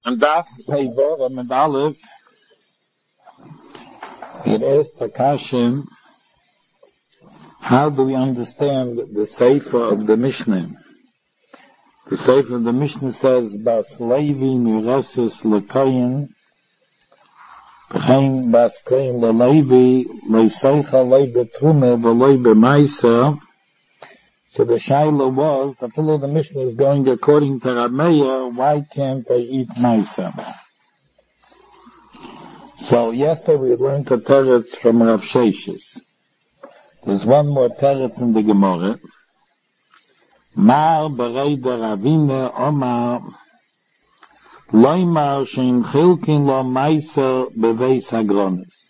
And that's Peiver and Aleph. It is Takashim. How do we understand the Sefer of the Mishnah? The Sefer of the Mishnah says, Bas Levi Mireses Lekayin, B'chein Bas Kayin LeLevi, Leiseicha Leibe Trume, V'Leibe Maisa. So the Shaila was, I feel the Mishnah is going according to Rameya, why can't they eat Maisa? So yesterday we learned the teretz from Rav Sheshes. There's one more teretz in the Gemara. Mar berei der Ravine Omar Loimar shein chilkin lo Maisa beveis hagronis.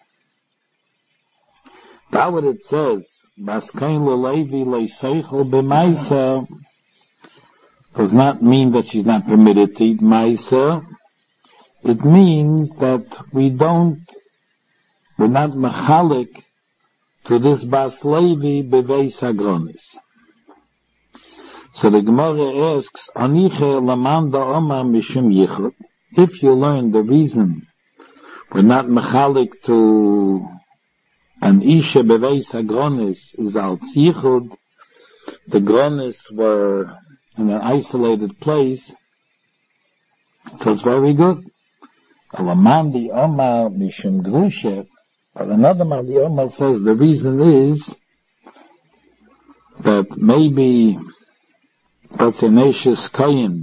That's what it says. Baskain LeLevi leiseichel b'maisa does not mean that she's not permitted to eat maisa. It means that we're not mechalik to this Bas Levi beveis hagronis. So the Gemara asks, Aniche lamanda omar mishum yichud. If you learn the reason we're not mechalik to an Isha beveis hagronis is al yichud, the gronis were in an isolated place, so it's very good. Alamandi Omar Mishum Grushe, but another Mandi Omar says the reason is that maybe that's an Eishes Kayin,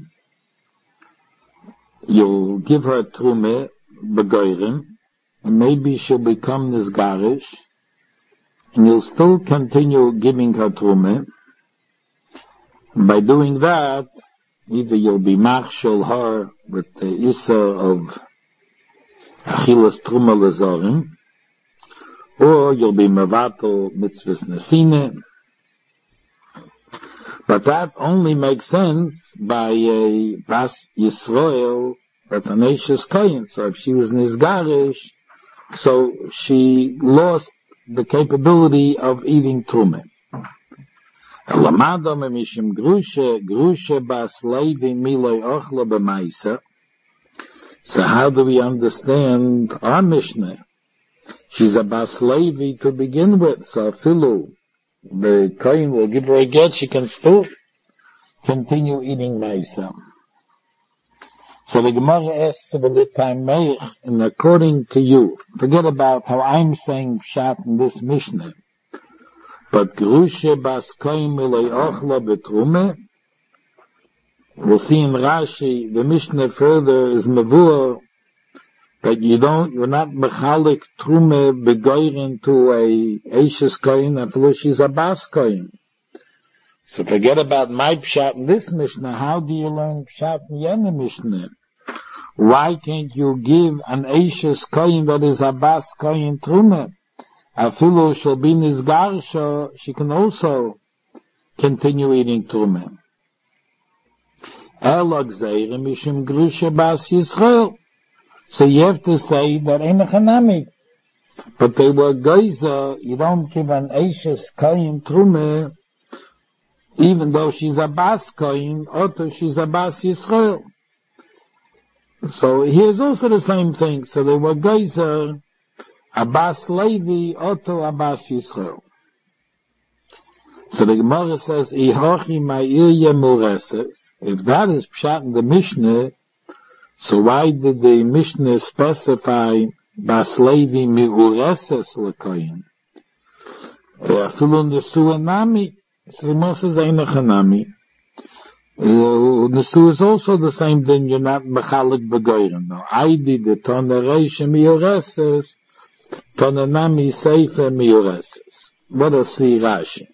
you'll give her Trume Begoyrim, and maybe she'll become Nizgarish, and you'll still continue giving her Trume. By doing that, either you'll be Marshal her with the Issa of Achilas Truma Lezorim, or you'll be Mevatel Mitzvahs Nesine. But that only makes sense by a Bas Yisrael that's an Eishes Kayin. So if she was Nizgarish, so she lost the capability of eating Truma. Lamada memishim grushe bas levi miloi ochla b'maisa. So how do we understand our Mishnah? She's a Bas Levi to begin with, so Filu, the Kohen will give her a get, she can still continue eating Maisa. So the Gemara asks the Litai Meich, and according to you, forget about how I'm saying Pshat in this Mishnah, but Grushe Bas Kohen miloi ochla betrume, we'll see in Rashi, the Mishnah further is Mavur, that you're not mechalik trume begoyrin to a Eishes Kohen, and she's a Bas Kohen. So forget about my Pshat in this Mishnah. How do you learn Pshat in Yena Mishnah? Why can't you give an Eishes Kohen that is a Bas Kohen trume? Afilu shall be nizgarsha, she can also continue eating trume. Mishum Grusha Bas Yisrael. So you have to say that ain't a chanami. But they were geyser, you don't give an Eishes Kohen trume, even though she's a Bas Kohen, or she's a Bas Yisrael. So here's also the same thing. So they were geyser, a Bas Levi, or a Bas Yisrael. So the Gemara says, Ihochi ma'irya mureses. If that is Pshat in the Mishnah, so why did the Mishnah specify Bas Levi mi'ureses l'koyin? Afilu nesu enami. So the Gemara says, Eina chanami. Nesu is also the same thing, you're not mechalik begoyren. No, Aidi de tona reisha mi'ureses, tona nami seifa mi'ureses. What does see Rashi?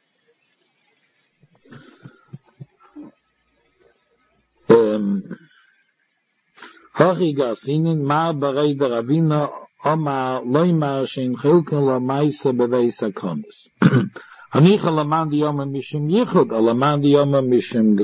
Hochi gasinin mar berei der Ravina Omar loimar shein chilken lo maisa beveis hakonis. Hanicha lamandi yoma mishum yichud, alamandi yoma mishum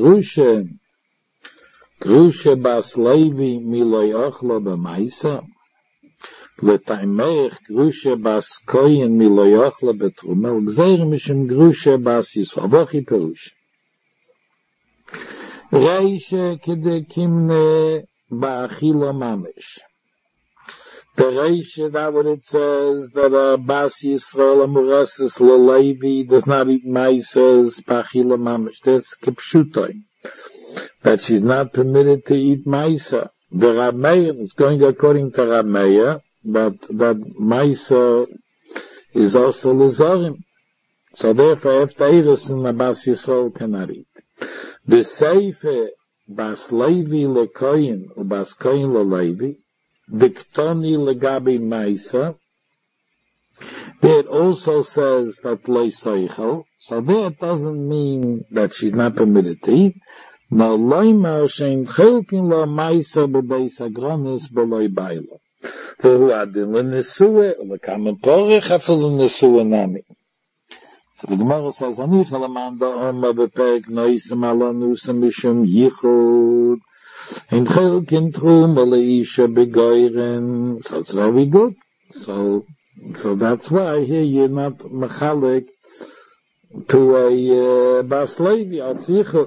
grushe bas levi miloi ochla b'maisa, letaimeich grushe bas koyin miloi ochla betrumel, gzeir mishum grushe bas yisrael. Vochi perush. Reishe kede kimne ba'achila mamish. The Reish, that what it says, that a Bas Yisrael Amureses Lelevi does not eat maisas ba'achila mamish. That's kipshutoy. That she's not permitted to eat maisa. The Rameir is going according to Rameir, but that maisa is also lezorim. So therefore, after Eresin, a Bas Yisrael cannot eat. The Seife Bas Levi lekoyin or Bas koyin lelevi, the Ktoni legabi maisa. There it also says that lo seichel. So there it doesn't mean that she's not permitted to eat. No loymar shein chelkin lo maisa b'beis agronis b'loi baila. V'hu adin l'nesue l'kamen porich afil l'nesue nami. So the Gemara says, Ani chalaman da'oma b'perek noisem ala nusem mishum yichud in chelkin trum leisha b'goyren. So it's very good. So that's why here you're not mechalik to a Bas Levi al yichud.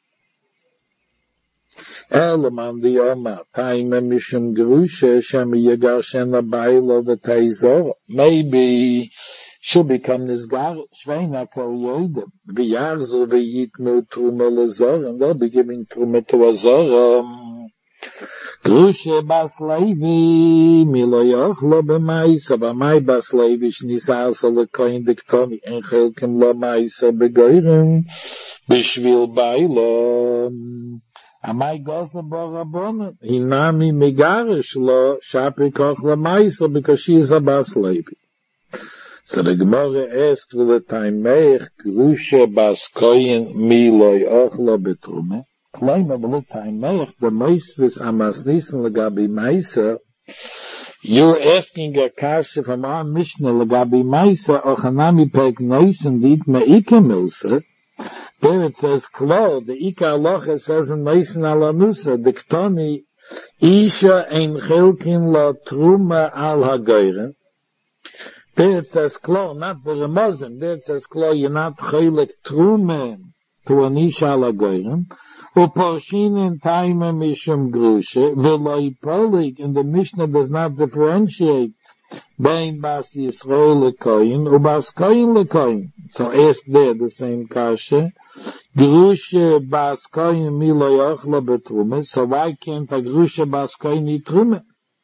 Elaman da'oma taime mishum gerusha shem yagashen l'baylo v'teizor. Maybe she'll become Nizgar, Shveina Kol Yodim, V'yarzu v'yitnu Truma l'Zor, and they'll be giving Truma to a Zor. Grushe Bas Levi, Milo Yochlo b'maisa, v'mai Bas Levi, Shnisar so l'koyin diktoni, en chelkim lo maisa b'goyrim, b'shvil bailo. Amai gosa b'rabbonon, hinami megarish lo, shapi koch lo maisa, because she is a Bas Levi. So the Gemara asked, will the time meich grusha bas koyin miloi ochlo betrume? Klaima will the time meich the meisvis amas nisan legabi maisa. You're asking a kasha from our Mishnah legabi maisa ochanami pek nisan dit meike milsa. There it says klo, the ika aloha says in nisan alanusa, the ktoni isha ein chelkin la truma al hagoyren. There it says klo, not the Ramazim. There it says klo, you're not chelik trumen to an isha lagoyim. U'porshin in taima mishum grusha. V'loi polik, and the Mishnah does not differentiate bein Bas Yisrael lekoyin or Bas koyin lekoyin. So ask there the same kasha. Grusha Bas koyin milo yochla betrume. So why can't a grusha Bas koyin eat trume?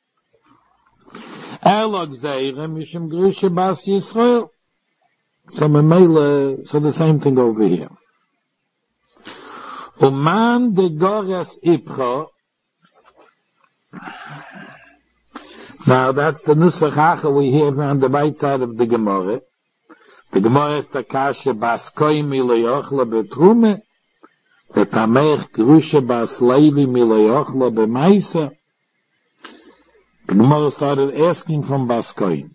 Elog Zeirem Mishum Grusha Bas Yisrael. So the same thing over here. Uman de Gores Ipcha. Now that's the Nusach we hear on the right side of the Gemara. The Gemara is the Kasha Bas Koyin Miloyochla Betrume. The Tamech Grusha Bas Levi Miloyochla Bemaisa. The Gemara started asking from Bas Koyin.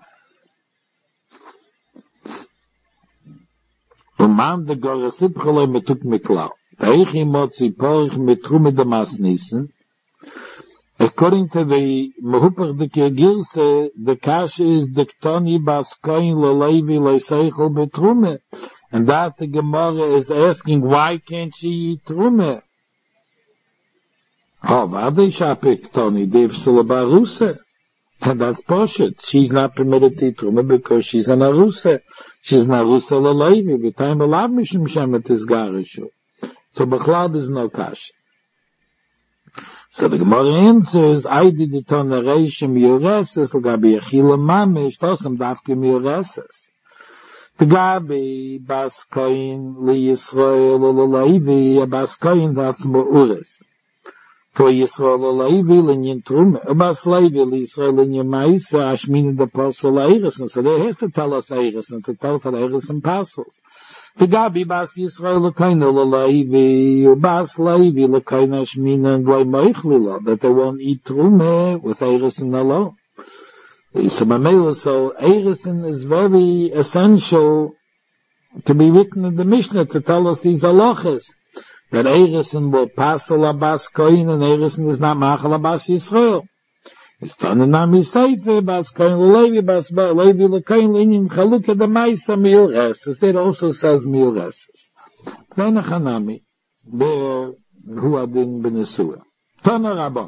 Uman de Gores Ipcha metuk miklau. Teichi motzi porich metrume damas nissen. According to the Mehupach de Kirgilse, the Kasha is the Ktoni Bas Koyin Lelevi Leiseichel Betrume. And that the Gemara is asking, why can't she eat Trume? Oh, Vade Shape Ktoni, Dev Sulabaruse. And that's Poshet. She's not permitted to eat Trume because she's an Aruse. She's an Aruse Lelevi. B'tayim Elav Mishim Shemet is Garishu. So Bechlad is no Kasha. So the Gemara answers, I did it on the Reishim Yoreses, Gabi Achila Mamish, Tosam Dafke Yoreses. The Gabi Bas Koyin Li Yisrael Levi, Bas Koyin that's Mo'ures. To Yisrael Levi Linyan Trume, Bas Levi Li Yisrael Linyan Maisa, Ashmin the Apostle Eiresen. So there has to tell us Eiresen, to tell us that Eiresen parcels. The Gabi Bas Yisrael Lekoina Levi, Bas Levi Lekoina Shmina and Leimoichlila, that they won't eat Trume with Eiresen alone. So Eiresen is very essential to be written in the Mishnah to tell us these halachas. That Eiresen will pass a Bas Koyin and Eiresen is not Machal Bas Yisrael. It's done in Nami Seife, Bas Koyin Levi, Bas Levi Lekoyin Linyan Chalukah the Maisa Miureses. It also says Miureses. Then Chanami, there who are in Benesua. Tana Rabban.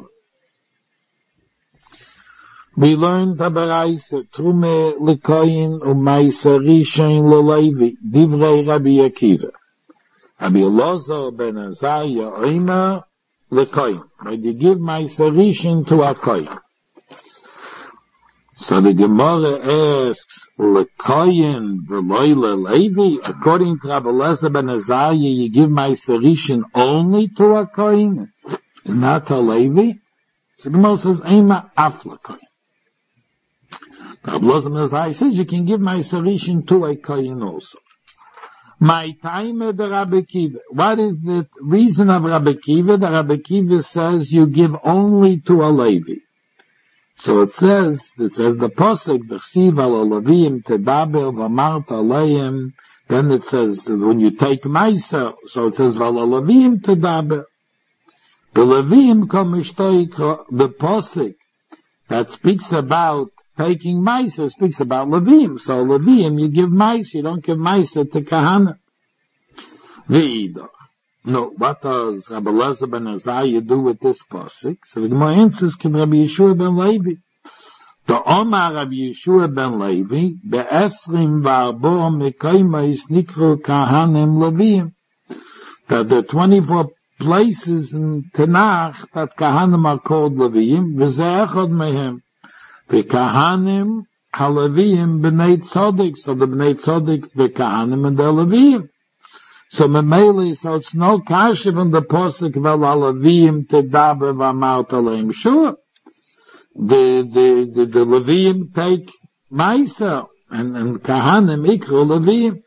We learned Tabarais, Trume Lekoyin Umaisa Rishon Lelevi, Divrei Rabbi Akiva. Rabbi Elazar ben Azariah Oima Lekoyin. When you give Maisa Rishon to a Koyin. So the Gemara asks, Lekoyin V'loi Lelevi, according to Rabbi Elazar ben Azariah, you give Maisa Rishon only to a Koyin, not a Levi? So the Gemara says, Oima Af Lekoyin. Rabbi Elazar ben Azariah says you can give Maisa Rishon to a Koyin also. My time of the Rabbi Kiva. What is the reason of Rabbi Kiva? The Rabbi Kiva says you give only to a Levi. So it says the Pasuk, D'chsiv al Levim tedaber v'amart aleim. Then it says when you take Maisa, so it says val Levim tedaber. The Levim come the Pasuk that speaks about taking Maisa speaks about Levim. So Levim, you give Maisa, you don't give Maisa to Kahana. V'idach. No, what does Rabbi Elazar ben Azariah do with this pasuk? So the Gemara answers, can Rabbi Yeshua ben Levi. The Omar Rabbi Yeshua ben Levi, be'esrim v'arbo mekayma nikru Kahanim Levim. That there are 24 places in Tanakh that Kahanim are called Levim, v'zeh echad mehem. The Kahanim Halavim B'nei Tzodik. So the B'nei Tzodik, the Kahanim and the Levim. So Memeli, so it's no kasha from the Posuk Vel Halavim Tedaber V'amart Aleim. Sure. The Levim take Maisa and Kahanim Ikru Levim.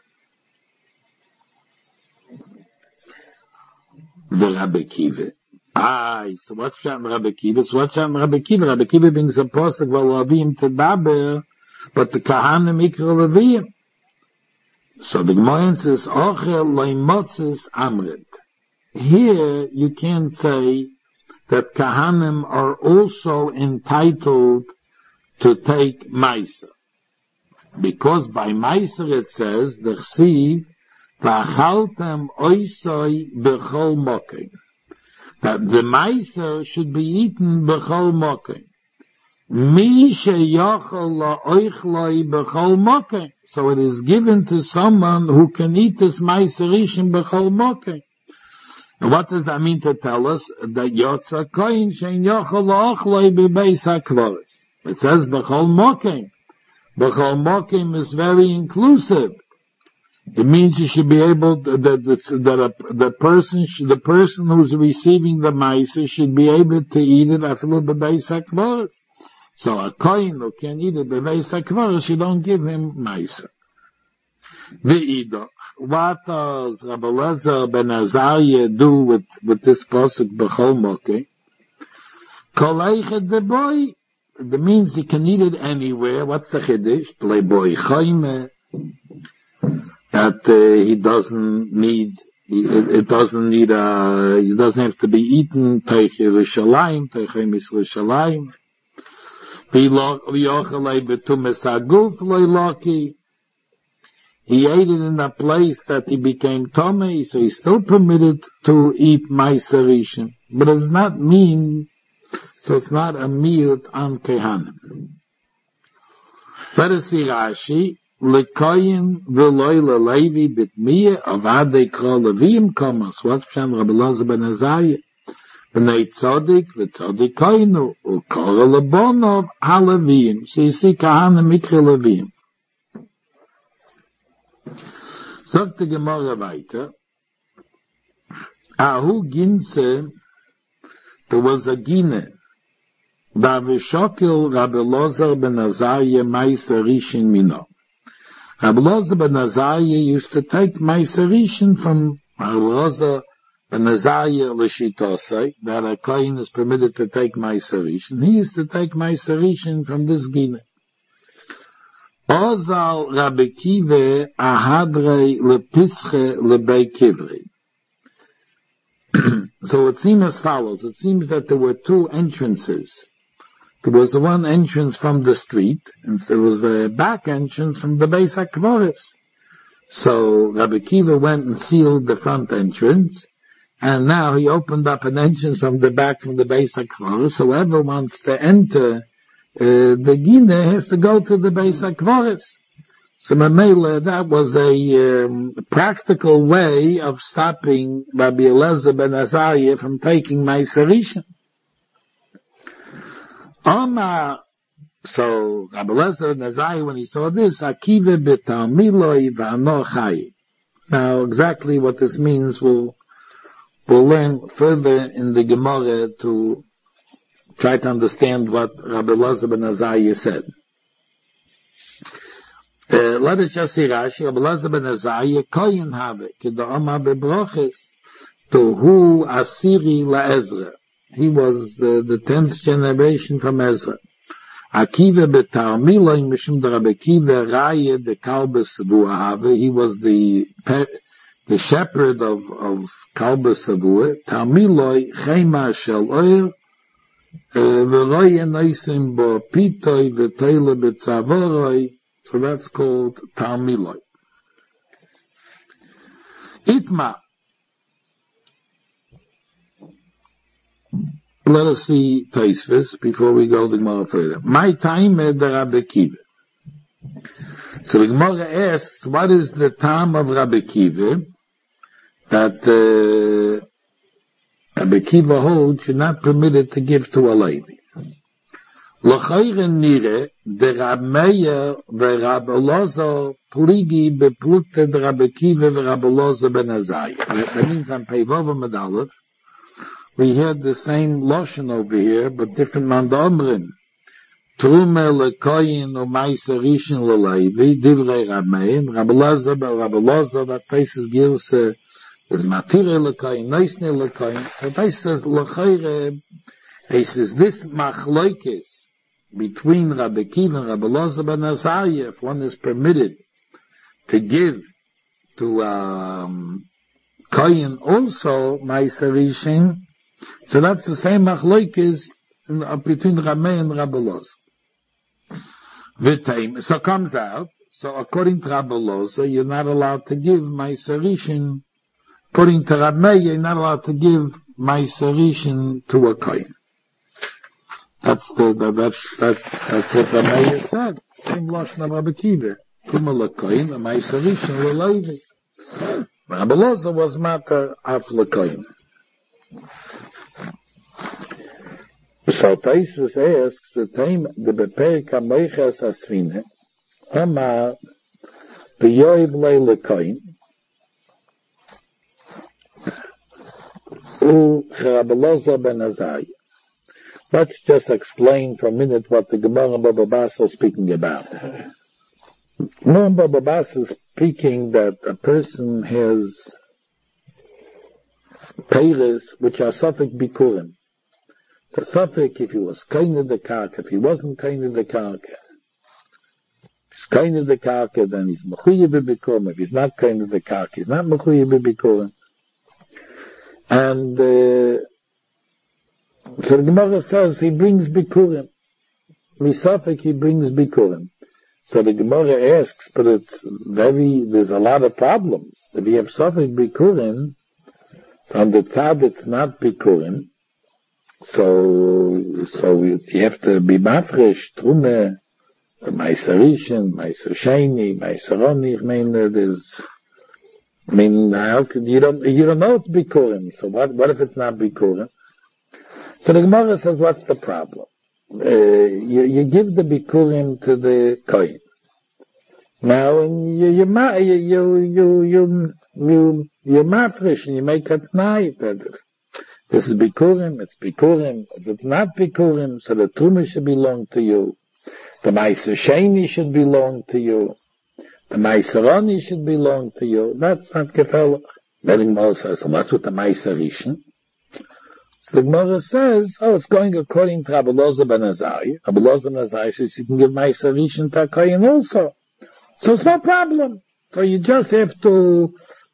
The Rabbi Kiva. So what's Shem Rabbi Kiva? Rabbi Kiva brings a posuk v'alavim tedaber, but the Kahanim ikra Levim. So the Gemara says, Ochel leimotzes amrit. Here you can't say that Kahanim are also entitled to take Maisa. Because by Maisa it says, D'chsiv v'achaltem oisoi b'chol mokim. That the Meiser should be eaten b'chol mokim. Mi sheyachol la'oichloi b'chol mokim. So it is given to someone who can eat this Meiser Rishon b'chol mokim. And what does that mean to tell us? That yotza koyin shein yachol la'ochloi b'beis hakvaris. It says b'chol mokim. B'chol mokim is very inclusive. It means you should be able to, the person who's receiving the Maisa should be able to eat it after the Beis HaKvaros. So a kohen who can eat it Beis HaKvaros, you don't give him Maisa. V'idach. What does Rabbi Elazar ben Azariah do with this pasuk b'chol mokeh? Kol eichet deboy. It means he can eat it anywhere. What's the chiddush? Leboy chayme. That he doesn't need, it doesn't have to be eaten, Teich Yerushalayim, Teich Emes Yerushalayim. V'yochalei betumes haguf loy loki. He ate it in a place that he became Tomei, so he's still permitted to eat Meiser Rishon. But it does not mean, so it's not a miut on Kehanim. Let us see Rashi. Lekoyin v'loi lelevi bitmiye avadei kol levim komas. What's Shem Rabbi Elazar ben Azariah? B'nei tzodik v'tzodikoinu u'kol lebonov halevim. So you see Kahanim ikre levim. Sagt die Gemara weiter. Ahu ginse, there was a gine. Da v'shokil Rabbi Elazar ben Azariah Meiser Rishon mino. Rabbi Elazar ben Azariah used to take Meiser Rishon from Rabbi Elazar ben Azariah l'shitosai, that a kohen is permitted to take Meiser Rishon. He used to take Meiser Rishon from this gine. Ozal Rabbi Kiva ahadrei lepische lebei kivri. So it seems as follows. It seems that there were two entrances. There was one entrance from the street, and there was a back entrance from the Beis HaKvaros. So Rabbi Kiva went and sealed the front entrance, and now he opened up an entrance from the back from the Beis HaKvoros. So whoever wants to enter the Gine has to go to the Beis HaKvoros. So Mamela, that was a practical way of stopping Rabbi Eliezer ben Azariah from taking Meiser Rishon. So Rabbi Eliezer ben Azariah, when he saw this, Akiva b'talmiloi v'ano chayi. Now, exactly what this means, we'll learn further in the Gemara to try to understand what Rabbi Eliezer ben Azariah said. Let us just see Rashi. Rabbi Eliezer ben Azariah koyin have k'da Omar bebroches to hu asiri laEzra. He was the 10th generation from Ezra. Akiva betarmiloi mishum de Rabbi Akiva raya de kalbes vuahave. He was the shepherd of kalbes vuah. Tarmiloi chema shel oil v'roye noisim bo pitoi v'teile b'tzavoroi. So that's called Talmiloi. Itma. Let us see Tosfos before we go to Gemara further. My time the Rabbi Akiva. So the Gemara asks, what is the time of Rabbi Akiva that Rabbi Akiva holds you're not permitted to give to a lady? L'chayren nire, de Rab Meir v'Rab Elazar pligi beplukte de Rabbi Akiva v'Rab Elazar ben Azariah. That means on Peivav Medalef, we had the same Lashon over here, but different Mandamrim. Trume lekoyin u'maisa rishon l'leivi, divrei Rab Meir, Rab Elazar, that faces Gilse, is matire lekoyin, noisne lekoyin. So they says, l'chayre, he says, this machloikis, between Rabbi Akiva and Rabbi Elazar ben Azariah, if one is permitted to give to Kohen also Meiser Rishon, so that's the same machlokes between Rabbi and Rabbi Elazar. V'teim, so it comes out, so according to Rabbi Elazar, you're not allowed to give Meiser Rishon. According to Rabbi, you're not allowed to give Meiser Rishon to a Kohen. That's what Rabbi said. Same Lashon of Rabbi Akiva. Kuma lekoyin, a Meiser Rishon l'leivi. Rabbi Elazar was matter af lekoyin. So Tosfos asks the time the beperek hamoiches asvine, Omar b'yoiv lekoyin, u Rabbi Elazar ben Azariah. Let's just explain for a minute what the Gemara and Baba Basra is speaking about. Gemara and Baba Basra is speaking that a person has peiros which are safek bikurim. The safek if he was kind of the karka, if he wasn't kind of the karka. If he's kind of the karka, then he's mechuyev bikurim. If he's not kind of the karka, he's not mechuyev bikurim. And so the Gemara says he brings bikurim. Misafek he brings bikurim. So the Gemara asks, but there's a lot of problems. If you have safek bikurim, on the tzad it's not bikurim, so you have to be mafresh, trume, Meiser Rishon, Meiser Sheni, Meiser Roni. You don't know it's bikurim, so what if it's not bikurim? So the Gemara says, what's the problem? You give the bikurim to the kohen. Now, you're mafresh and you make a tnai that this is bikurim, it's bikurim. If it's not bikurim, so the truma should belong to you. The Meiser Sheni should belong to you. The Meiser Roni should belong to you. That's not gefällig. Then the Gemara says, so what's with the Meiser Rishon? The Gemara says, it's going according to Rabbi Elazar ben Azariah. Rabbi Elazar ben Azariah says you can give Meiser Rishon to a Kohen also. So it's no problem. So you just have to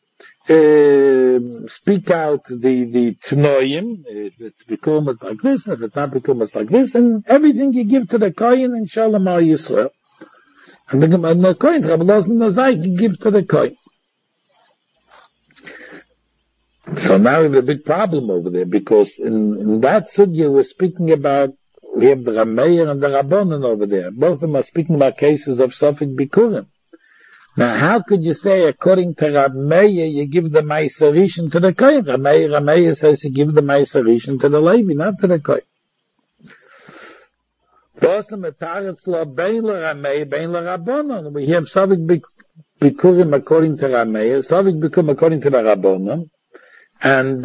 speak out the Tnoim. If it's become it's like this, and if it's not become it's like this, and everything you give to the Kohen, and Shalom al Yisrael. And the Kohen, Rabbi Elazar ben Azariah, you give to the Kohen. So now we have a big problem over there, because in that sugya we're speaking about, we have the Rameir and the Rabbonon over there. Both of them are speaking about cases of Sofik Bikurim. Now how could you say, according to Rameir, you give the Meiser Rishon to the Kohen? Rameir says you give the Meiser Rishon to the Levi, not to the Kohen. We have Sofik Bikurim according to Rameir, Sofik Bikurim according to the Rabbonon, and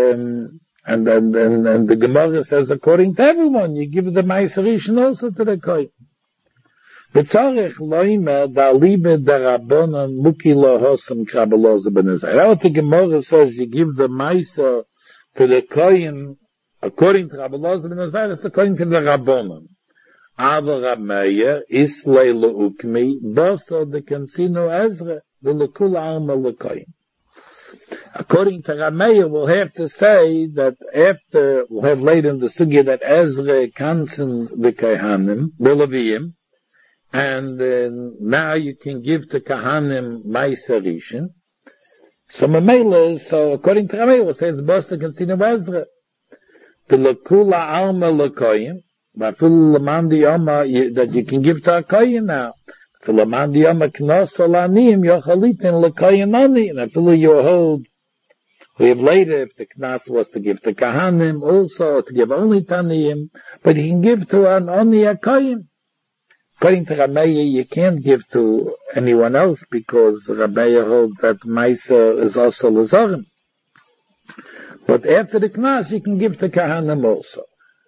the Gemara says according to everyone, you give the Meiser Rishon also to the Kohen. B'tzarech loimer da libe da Rabbonon muki lo hosam krabeloze benezai. That's what the Gemara says, you give the Meiser to the Kohen according to Krabeloze benezai, it's according to the Rabbonon. Ava Rameir is leila ukmi boso de kansino Ezra the lekula alma lekoyin. According to Rameir, we'll have to say that after, we'll have later in the sugya that Ezra kansen the Kohanim, the Leviim, and now you can give to Kohanim Meiser Rishon. So according to Rameir, we'll say it's boso de kansino Ezra the lekula alma lekoyin. But for Lamandi Yoma, that you can give to a Kohen now. For Lamandi Yoma, Knos Olanim, Yochalitin, Lekoyen Oni. And after you hold, we have later, if the Knas was to give to Kahanim, also to give only Taniyim, but you can give to an Oni a Kohen. According to Rameir, you can't give to anyone else, because Rameir holds that Meiser is also Lezorim. But after the Knas, you can give to Kahanim also.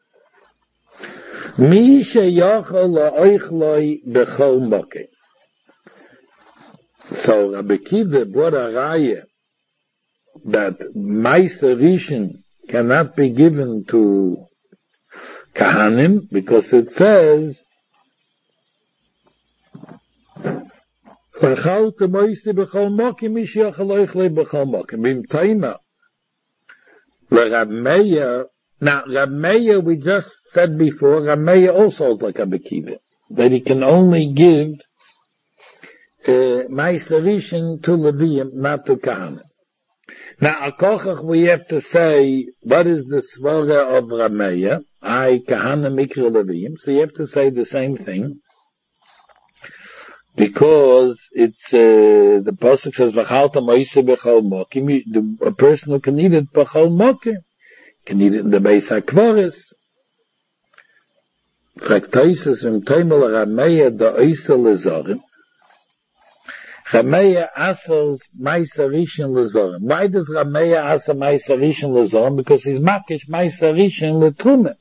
Mi sheyochol la'oichloi b'chol moke. So Rabbi Kiva brought a raya that Meiser Rishon cannot be given to Kahanim, because it says v'chol t'moisi b'chol moke mi sheyochol la'oichloi b'chol moke. Bim taima l'Rameir. Now, Rameir, we just said before, Rameir also is like Rabbi Kiva, that he can only give Meiser Rishon to Leviim, not to Kahanim. Now, Akochach, we have to say, what is the svara of Rameir? Kahanim Mikra Leviim. So you have to say the same thing, because it's the pasuk says, "V'chalta Moiseh b'chol mokim." A person who can eat it b'chol mokim can eat it in the Beis HaKvoris. Fraktaises im Teimel Rameir da Oisel Lezorim. Rameir asers Meiser Rishon Lezorim. Why does Rameir aser Meiser Rishon Lezorim? Because he's makish Meiser Rishon Letrume.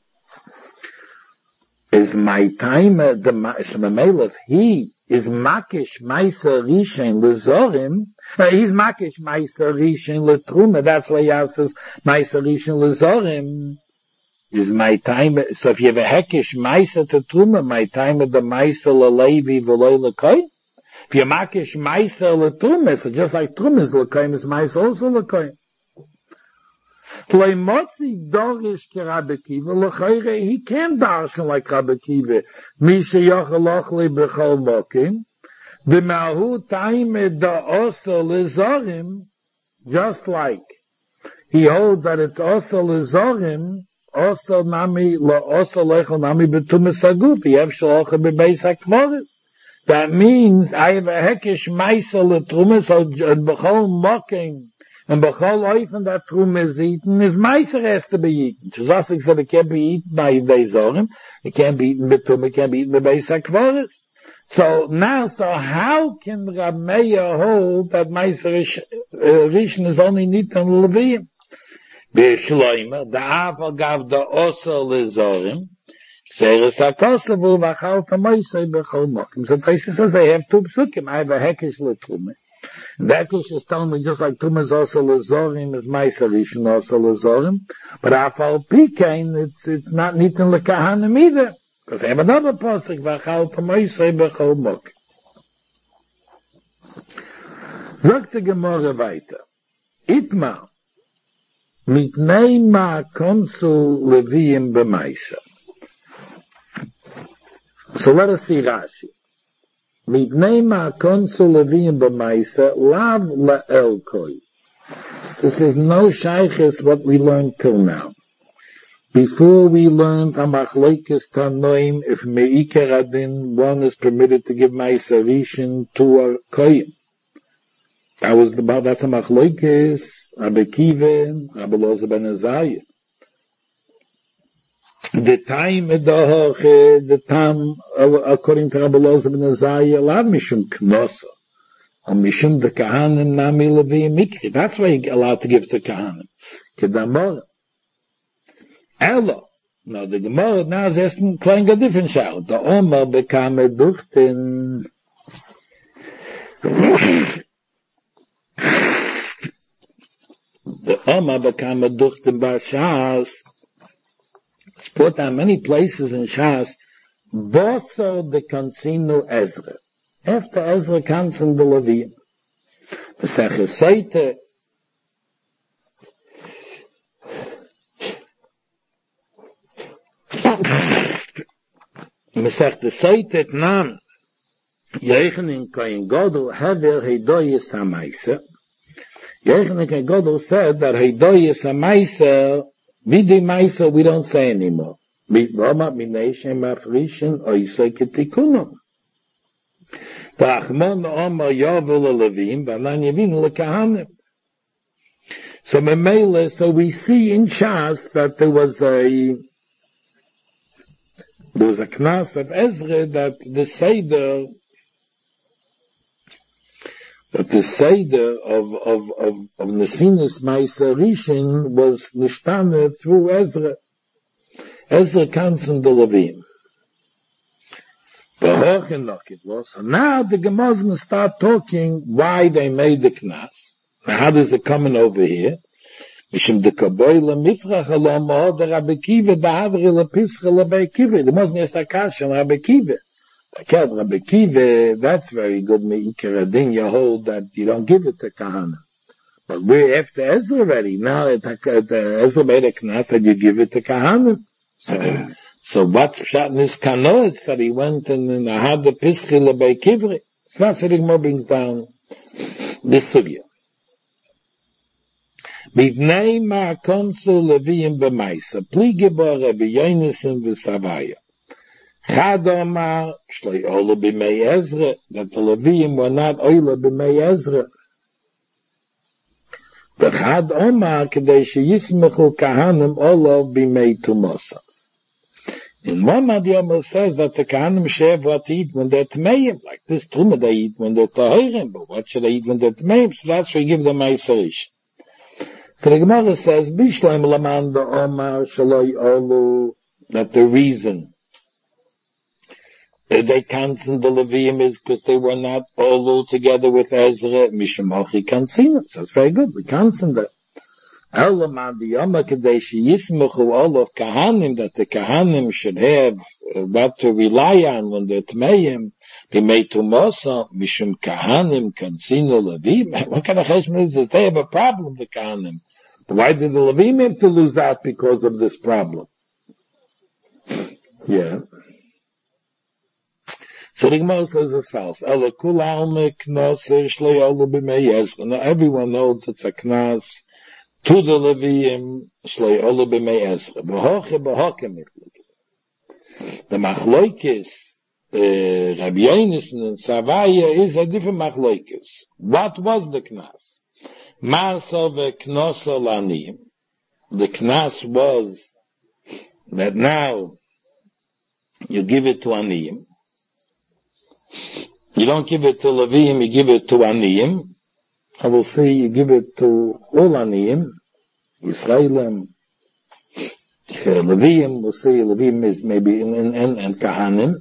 Is my time the Shemamelech, he is makish Meiser Rishon Lezorim. He's makish Meiser Rishon Letrume. That's why he asks Meiser Rishon Lezorim. Is my time, so if you have a hekish Meiser to Trume, my time of the Meiser Lelevi V'loi Lekoy. If you makish Meiser Letrume, so just like Trume is Lekoy, is Meiser also Lekoy. Tleimotzi dorish ke Rabbi Kiva, Lechoyre, he can't darshan like Rabbi Kiva. Misha Yochalochli B'chol Mokim. V'mahu taime da osa lezorim, just like he holds that it's osa lezorim, osa nami lo osa lechol nami betumes haguf, yev shalocha bebeis hakvoris. That means I have a hekish meiser letrumes, so b'chol mokim, and b'chol oifen that trum is eaten, his meiser has to be eaten. Shazasik said it can't be eaten by Zorim, it can't be eaten betum, it can't be eaten bebeis hakvoris. So how can Rameir hold that Meiser Rishon is only Nitan Leviim? B'Shloimer, the Aval gav the Osa Lezorim, Seres HaKosel v'Vachalta Meiser B'chol Mokim. So Taisa says, I have two psukim, I have a Hekish Letrume. The Hekish is telling me just like Tume is Osa Lezorim, is Meiser Rishon Osa Lezorim, but Afal Pikein, it's not Nitan LeKahanim either. Because I have another pasuk, V'chal T'moisei b'chol mokim. Sagt die Gemara weiter. Itma, mitnei ma konsul Leviim b'Meiser. So let us see Rashi. Mitnei ma konsul Leviim b'Meiser, lav la'elkoi. This is no shaykhis what we learned till now. Before we learned Amachleikis Tanoim, if Me'iker Adin, one is permitted to give Ma'aser Rishon to a Koyim. That's a Amachleikis, Rabbi Kiva, Rabbi Elazar ben Azariah. The time according to Rabbi Elazar ben Azariah, allowed Mishum Knosa. Or Mishum the Kahanim Nami Levi Mikri. That's why you're allowed to give to Kahanim. Kedamor. Elo. Now the Gemara now is asking playing a different child. The Omar became a duchtin. The Omar became a duchtin by Shas. It's put on many places in Shas. Boso de Kansinu Ezra. After Ezra Kansen the Levim. Mesech Seite. Mesech the Seite Nam. Yechanin Kain Godel Hever Heidoyes HaMaisa. Yechanin Kain Godel said that Heidoyes HaMaisa, Vidi Maisa we don't say anymore. Roma Mineshem Afrishin Oisei Ketikunom. Ta'achmon Omar Yavul Levim, Banan Yavin Lekahanim. So we see in Shas that there was a knas of Ezra that the Seder of Nesinus Ma'aser Rishon was nishtana through Ezra. Ezra Kansen the Levim. So now the Gemara is going to start talking why they made the knas. Now how does it come in over here? Mishum de Kaboila Mifrach Alama, the Rabbi Kiva, the Havri Lepischa Rabbi Kiva. The Muslim is Akash and Rabbi Kiva. Rabbi Kiva, that's very good. Me'ikar Adin, you hold that you don't give it to Kahana. But we're after Ezra already. Now Ezra made a knas that you give it to Kahana. So what's shot in this kanois that he went and had the Pischi Rabbi Kiva? It's not so the Gemara brings down this sugya. Bivnei ma'akonsul Leviim b'maisa. Pligeba Rabbi Yonasan v'Savaya. Chad Omar shloi ola b'mei Ezra. That the Leviim were not ola b'mei Ezra. V'chad Omar k'dei sheyismechu kahanim ola b'mei Tumosa. In one Madhyama says that the kahanim should what to eat when they're tmeim. Like this Truma they eat when they're tahirim. But what should they eat when they're tmeim? So that's why you give them Ma'aser Rishon. So the Gemara says, Bishleim Laman the Omar Shaloi Olu, that the reason they canceled the Leviim is because they were not Olu together with Ezra, Mishamochi Kansinah. So it's very good, we canceled that. Elaman the Omar Kadeshi Yismuchu Olu of Kahanim, that the Kahanim should have what to rely on when they're Tmeim, be made to Mosa, Mishum Kahanim Kansinah Leviim. What kind of cheshbon is that they have a problem, the Kahanim? Why did the Levim have to lose out because of this problem? Yeah. So the Gemara says as follows. Now everyone knows it's a knas to the Levim shlei olu b'mei Ezra. The machloikis Rabbi Yonasan and Savaya is a different machloikis. What was the knas? Marsa v'knosa laniyim. The knas was that now you give it to aniyim. You don't give it to Levim, you give it to aniyim. I will say you give it to all aniyim, Yisraelim, Levim. We'll say Levim is maybe and Kahanim.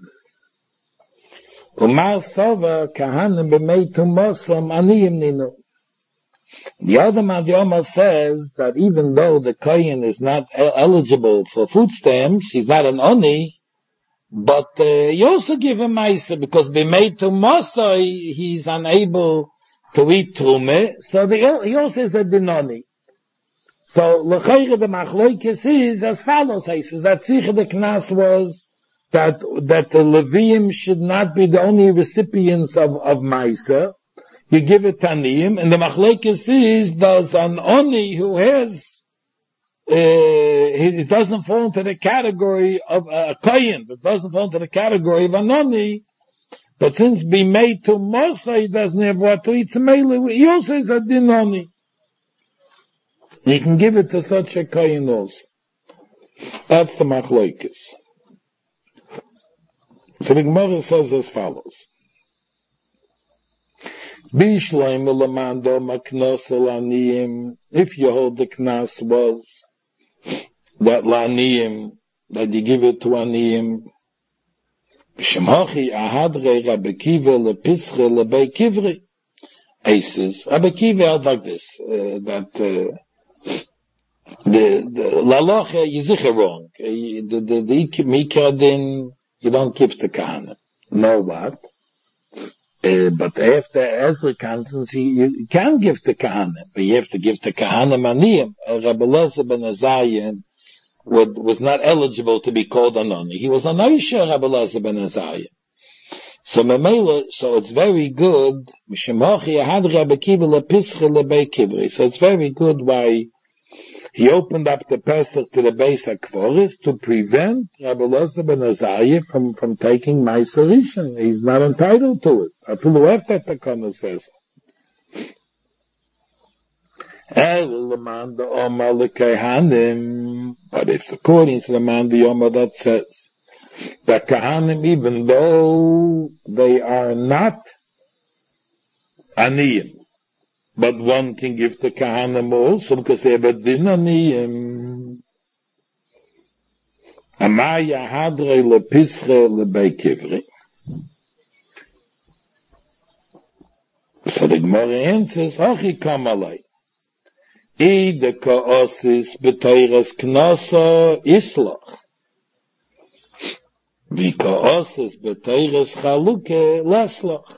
Umar Sova Kahanim b'mei tumosam aniyim ninu. The other Madhyama says that even though the Kohen is not eligible for food stamps, he's not an Oni, but you also give him Maisa, because b'mei tumosam he's unable to eat Trume, so he also is a Dinoni. So l'chayre the Machloikis is as follows, he says that Sicha the Knas was that the Leviim should not be the only recipients of Maisa. you give it to Aniyim, and the Machlekes is, does an Oni who has, it doesn't fall into the category of a Kohen, it doesn't fall into the category of an Oni, but since be made to Mosa, he doesn't have what to eat, he also is a Din Oni. He can give it to such a Kohen also. That's the Machlekes. So the Gemara says as follows. If you hold the knas was that laniyim, that you give it to aniyim, Shemachi ahadre Rabbi Kiva lepische lebei kivri. Aces. Rabbi Kiva held like this, that the laloche is sicher wrong. The mikradin you don't give to kahana. No what? But after Ezra conscience, you can give to kahana, but you have to give to kahana maniyim. Rabbi Elazar ben Azariah was not eligible to be called Anoni. He was an Aisha, Rabbi Elazar ben Azariah. So it's very good. So it's very good why he opened up the Pesach to the base of Kvoris to prevent Rabbi Elazar ben Azariah from taking Ma'aser Rishon. He's not entitled to it. I feel the that the Kana says. But if according to the man the Yoma that says that Kahanim, even though they are not Aniyim, but one can give the Kahanim also because they have a din Aniyim. Amaya hadre lepische lebei kivri. So the Gemara answers, Achi kamalai. Ide ka'osis b'teiras knasa islach. V'ka'osis b'teiras chaluke laslach.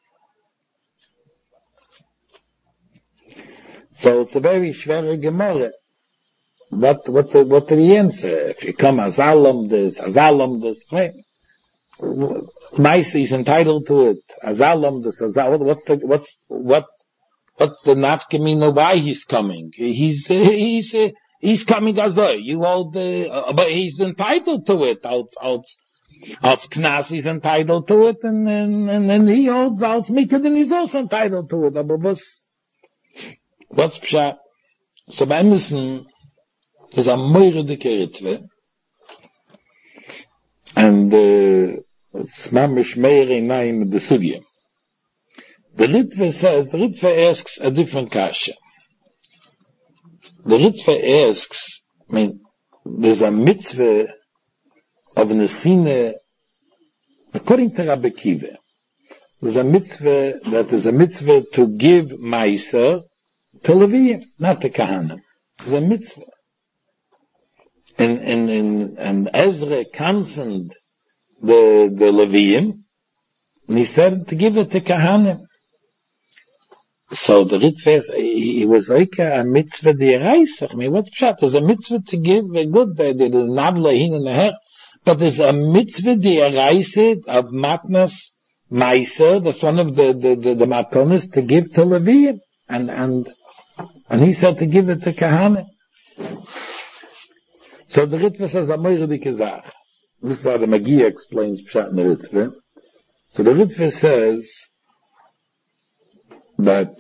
So it's a very schwere Gemara. What the answer? If you come azalam this, Maisi is entitled to it. Azalam this, what's the nafkamina why he's coming? He's coming as though you hold but he's entitled to it. Als Knas he's entitled to it, and he holds als Mikadin he's also entitled to it. Aber what's pshat? So bei müssen is a moire de keretve, and it's mamish meir inaim the sugya. The Ritva asks a different kasha. The Ritva asks, there's a mitzvah of Nesina, according to Rabbi Kiva, there's a mitzvah to give Ma'aser to Leviyim, not to Kahanim. There's a mitzvah. And Ezra canceled the Leviyim, and he said to give it to Kahanim. So the Ritva, he was like a mitzvah d'iraisa. What's pshat? There's a mitzvah to give a good, the navla hin and the her, but there's a mitzvah d'iraisa of matnas ma'aser. That's one of the matonis to give to Leviyim, and he said to give it to Kahanim. So the Ritva says a moire dikazach. This is how the Magia explains pshat in the Ritva. So the Ritva says that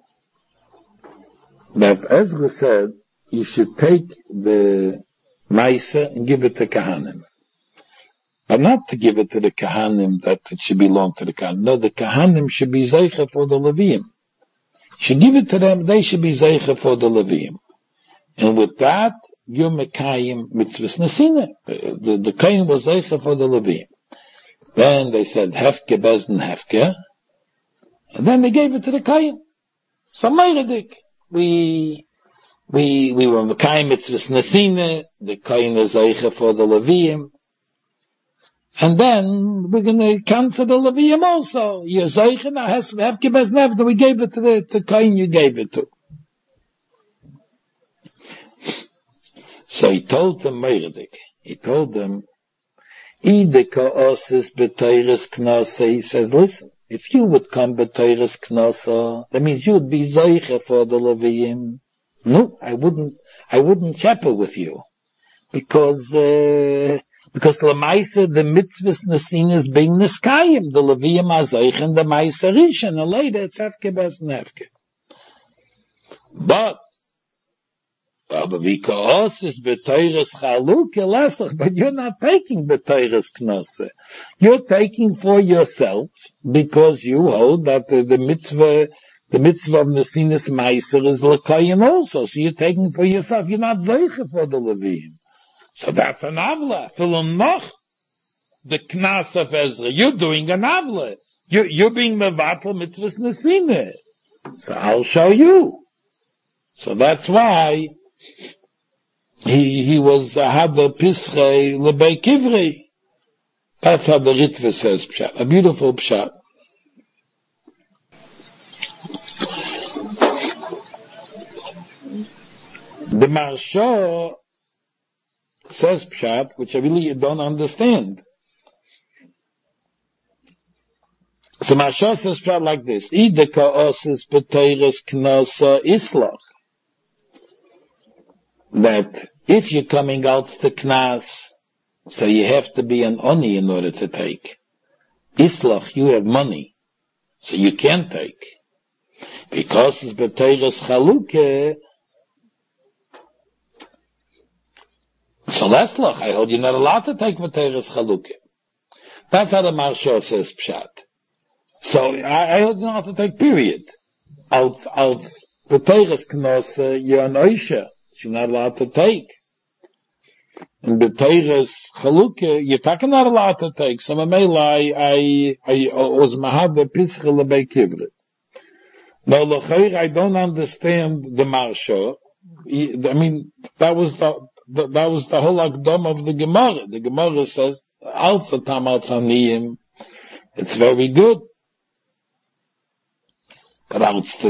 Ezra said you should take the Ma'aser and give it to Kahanim. But not to give it to the Kahanim that it should belong to the Kahanim. No, the Kahanim should be Zeicha for the Leviyim. Should give it to them, they should be Zeicha for the Leviyim. And with that, you're Mekayim Mitzvahs Nesina. The Kain was Zeicha for the Leviyim. Then they said Hefke Bezdin Hefke. And then they gave it to the Kain. So Meiradik. We were Mekayim Mitzvahs Nesina. The Kain was Zeicha for the Leviyim. And then we're going to cancel the Leviyim also. You're Zeicha, now Hefke Bezdin Hefke. We gave it to the Kain you gave it to. So he told them, Meiradik, he says, listen, if you would come b'Teiras Knosa, that means you would be Zeiche for the Leviim. No, I wouldn't chapel with you. Because Lamaisa, the mitzvahs Nesinas being Neskayim, the Leviim Azeich and the Maisa Rish, and later it's Hefke Bes Nefke. But because is b'Teiras Chalukah Lesach, but you're not taking b'Teiras Knosa. You're taking for yourself, because you hold that the mitzvah of Nesinas Meiser is Lekayim also, so you're taking for yourself, you're not Zeiche for the Leviim. So that's an avla. Filim noch the knas of Ezra. You're doing an avla. You're being mevatel mitzvahs nesine. So I'll show you. So that's why he was had the pischei lebei kivrei. That's how the Ritva says pshat. A beautiful pshat. The Marsha says pshat, which I really don't understand. So Marsha says pshat like this: Ideka osis b'Teiras Knosa islach. That if you're coming out to Knas, so you have to be an oni in order to take. Islach, you have money, so you can't take. Because it's b'Teiras Chalukah, so that's look, I hold you're not allowed to take b'Teiras Chalukah. That's how the Marsha says pshat. So I hold you're not allowed to take, period. Out b'Teiras Knosa, you're an oisha. You're not allowed to take. In b'Teiras Chalukah, you're not allowed to take. So I was mahad the pischa lebei kivrit. Now, l'chayr, I don't understand the Marsha. I mean, that was the whole akdom of the Gemara. The Gemara says, "Alza tam alzaniyim." It's very good. But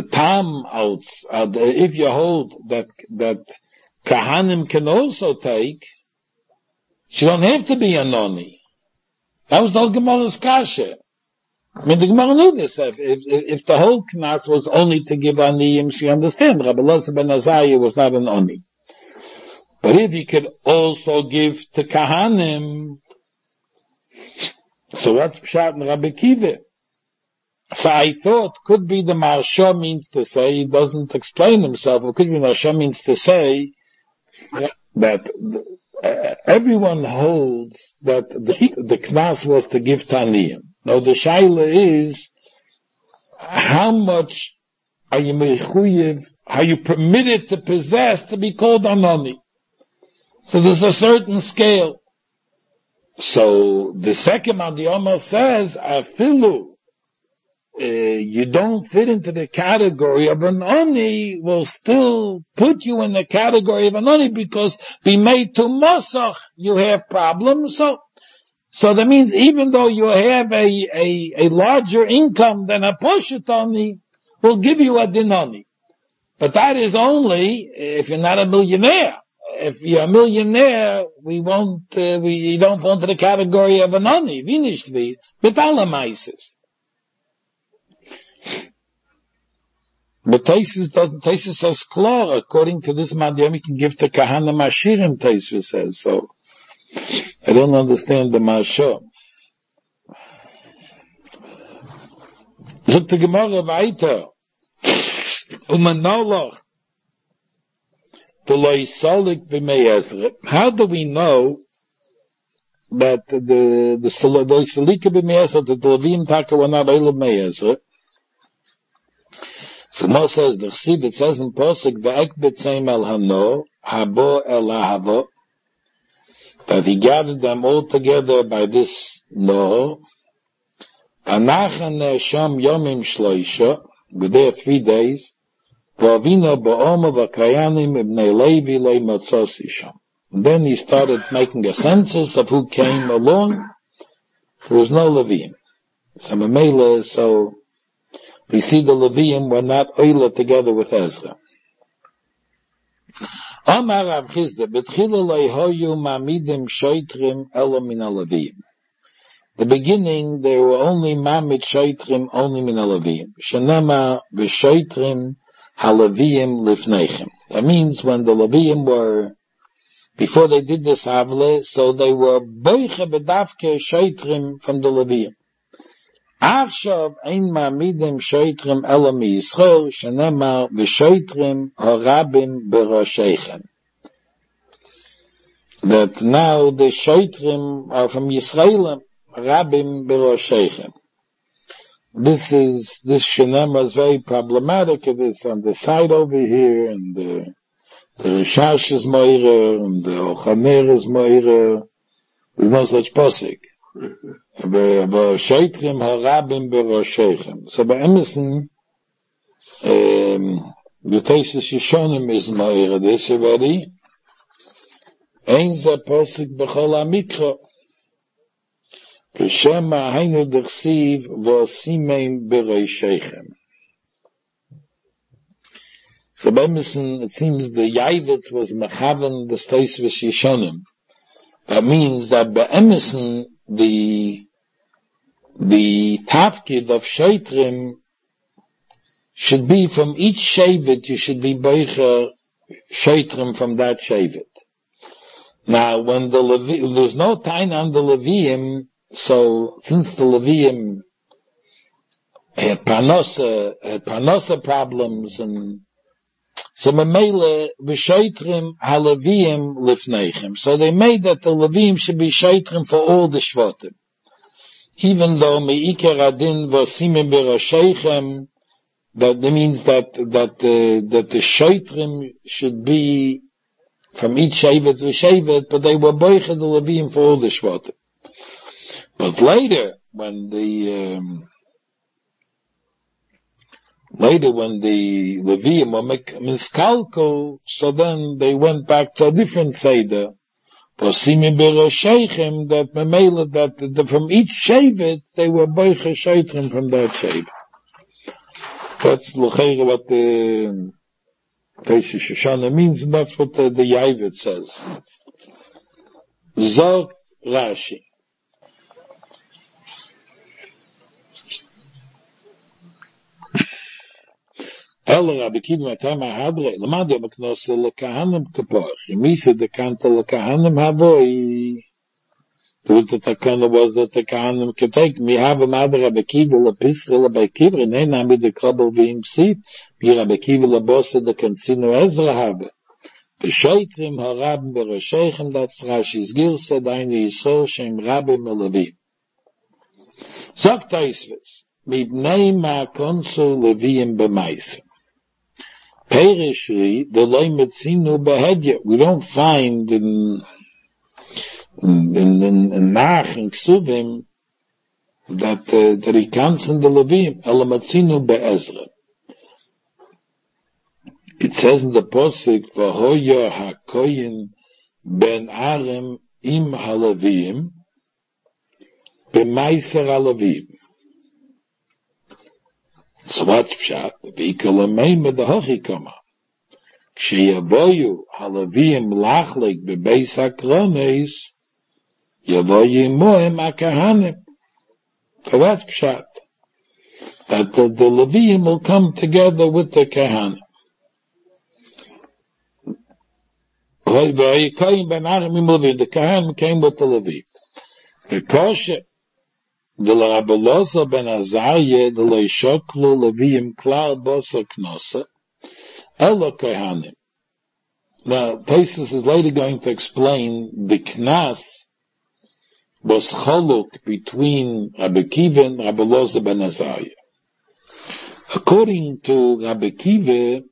if you hold that Kahanim can also take, you don't have to be a noni. That was the Gemara's kasha. I mean, the Gemara knew this. If the whole knas was only to give aniyim, she understands. Rabbi Elazar ben Azariah was not an oni. But if you could also give to Kahanim, so what's pshat in Rabbi Kiva? So I thought, could be the Marsha means to say, he doesn't explain himself, or could be Marsha means to say that everyone holds that the knas was to give taniyim. Now the shaila is, how much are you mechuyev, are you permitted to possess to be called anoni? So there's a certain scale. So the second Madiyama says, afilu, you don't fit into the category of an oni, will still put you in the category of an oni, because be made to masach, you have problems. So that means even though you have a larger income than a poshet oni, will give you a dinoni. But that is only if you're not a millionaire. If you're a millionaire, you don't fall into the category of an oni. Wie nicht wie, mit alle meises. But Taisus says klar, according to this Madiyam, you can give to Kahana Mashirim, Taisus says. So, I don't understand the Marsha. Zog the Gemara weiter. Umanoloch. How do we know that the Salika b'Mei that the Levim Taka were not Eilu b'Mei Ezra? So Mo says, the Chsiv, it says in Posuk, V'ek b'tzeim el hano, habo el ahavo, that he gathered them all together by this no, Anachan ne'esham yomim shloisha, were there 3 days, V'avino ba'oma v'kayanim ibnei Levi le'motzos isham. And then he started making a census of who came along. There was no Levim. So we see the Levim were not oila together with Ezra. Amar Rav Chizda, b'tchila leihoyu mamidim shoitrim elo min ha-Levim. The beginning, there were only mamit shaitrim, only min halavim. Shenema v'shaitrim halavim lifneichem. That means when the Levim were, before they did this havle, so they were boiche bedavke shaitrim from the Levim. Achshav ein ma'amidim shaitrim ela mi-Yisrael, shenema v'shaitrim harabim b'rosheichem. That now the shaitrim are from Yisraelim, Rabim B'Roshechem. This Shenema is very problematic. It is on the side over here, and the Rishash is Moira, and the Ochaner is Moira. There's no such posik. B'Sheitrim HaRabim B'Roshechem. So by Emerson, the Tesis Yishonim is Moira. This already. Ein ze posik b'chol ha-mikro. B'shema hainu d'chsiv v'osimein b'roshechem. So by Emerson, it seems the Yavitz was mechaven the Tesis Yishonim. That means that by Emerson, the tafkid of Shaitrim should be from each Shavit, you should be boicha Shaitrim from that Shavit. Now, when there's no time on the Levium, so since the Levium had parnosa problems, and so Mamela v'shaitrim haleviim lifneichem. So they made that the Levium should be shaitrim for all the shvatim, even though me'iker adin v'osimim b'rosheichem. That means that the shaitrim should be from each Shevet to Shevet, but they were boiche the Levium for all the Shvatim. But later, when the Levium were miskalko, so then they went back to a different Seder. Posimi b'Roshechem, that Mamela, that from each Shevet, they were boiche Sheitrim from that Shevet. That's l'cheira what the Tesis Shoshana means, and that's what the Yavitz says. Zog Rashi. Ela Rabbi Kiva Matama Hadre, Lamadi Abaknosa Lekahanim Kapoch. Misa de Kanta Lekahanim Havoi. The Takana was that the Kahanim could take. Me have a mother Rabbi Kiva Lapisra Rabbi Kiva, and then I made the Kabel Vim Seat. Me Rabbi Kiva Labosa the Kansino Ezra have. B'shaitrim harabim b'roshechem, that's Rashi's Girsa, Daini Yisrael, Shem Rabim Levim. Zok Taisves, Midnei Ma'akonsu Levim B'maisa. Perishri, the Loi Metzinu Behedya. We don't find in Nach and Ksuvim that he counts in the Levim, Elamatzinu Be'ezra. It says in the Posik, V'hoya HaKoyin Ben Arem Im HaLevim B'maiser HaLevim. So what's Pshat? V'ikalamei Medahochi Kama. Kshe'yavoyu HaLevim Lachlik B'beis HaKrones Yavoyu Moem HaKahanim. So that's Pshat. That the Levim will come together with the Kahanim. The Kahanim came with the Levim. The Kosher, the Rabbalosa ben Azariah, the Leishoklu Levim Klal Bosa Knosa, Elo Kahanim. Now, Tesis is later going to explain the Knas was chaluk between Rabbi Kiva and Rabbalosa ben Azariah. According to Rabbi Kiva,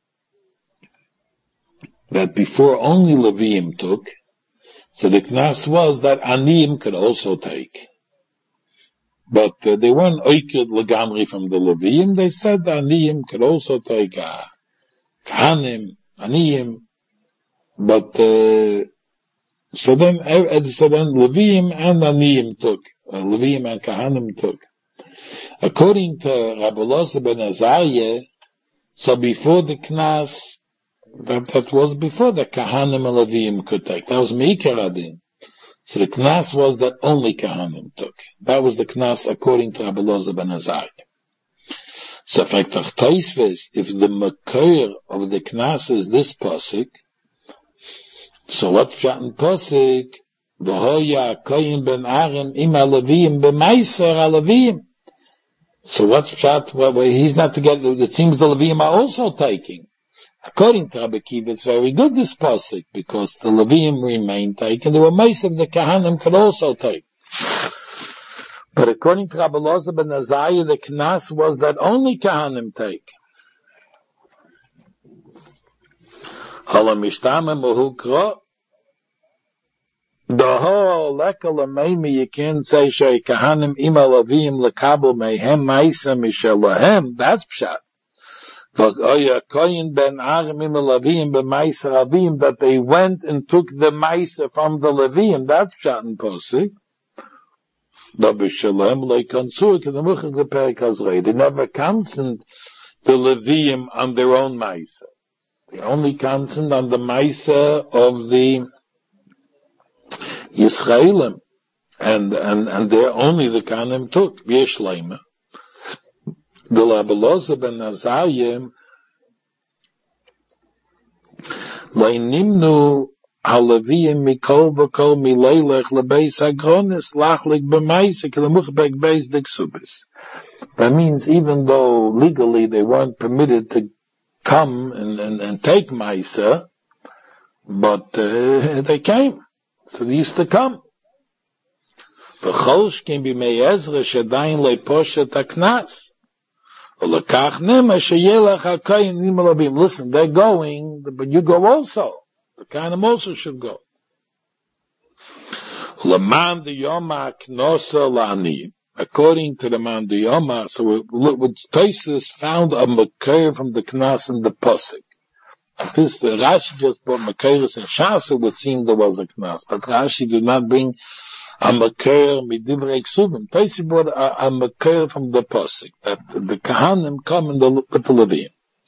that before only Levim took, so the Knas was that Aniyim could also take. But they weren't oikid legamri from the Levim. They said the Aniyim could also take Kahanim, Aniyim. But so then Levim and Aniyim took. Levim and Kahanim took. According to Rabbalosa ben Azariah, so before the Knas, that was before the Kahanim and Levim could take. That was Meikar Adin. So the knas was that only Kahanim took. That was the knas according to Rabbi Elazar ben Azariah. So if the makor of the knas is this pasuk, so what's pshat in pasuk? V'hoya koyin ben Aaron im alavim b'meiser alavim. So what's pshat? Well, he's not together. It seems the Levim are also taking. According to Rabbi Kiva, it's very good this pasuk because the Levim remain taken. There were most of the Kahanim could also take. But according to Rabbi Elazar ben Azariah, the knas was that only Kahanim take. The whole lekal ameimi, you can't say shay Kahanim ima lavim lekabel mehem ma'isa mishelahem. That's pshat. But oya koyin ben Aaron ima lavim b'ma'isa ravim, that they went and took the ma'isa from the Levim. That's pshat in posik. They never canceled the Levium on their own Maisa. They only canceled on the Maisa of the Yisraelim. And there only the Kahanim took. V'yeshleima. The Rabbi Elazar ben Azariah Leinimnu Halaviyim mikol v'kol mileilech lebeis agronis lachlik b'maisa k'lemuchbek beis diksubis. That means even though legally they weren't permitted to come and take maisa, but they came. So they used to come. V'chol shkin b'mei Ezra shedayin leposhet haknas. Listen, they're going, but you go also. The Kahanim also should go. According to the Man de Yoma, so Taisus found a makir from the Knas and the Pasuk. If Rashi just brought makiris and Shas, it would seem there was a Knas, but Rashi did not bring a makir midivrei ksuvim. Taisus brought a makir from the Pasuk, that the Kahanim come with the Levim.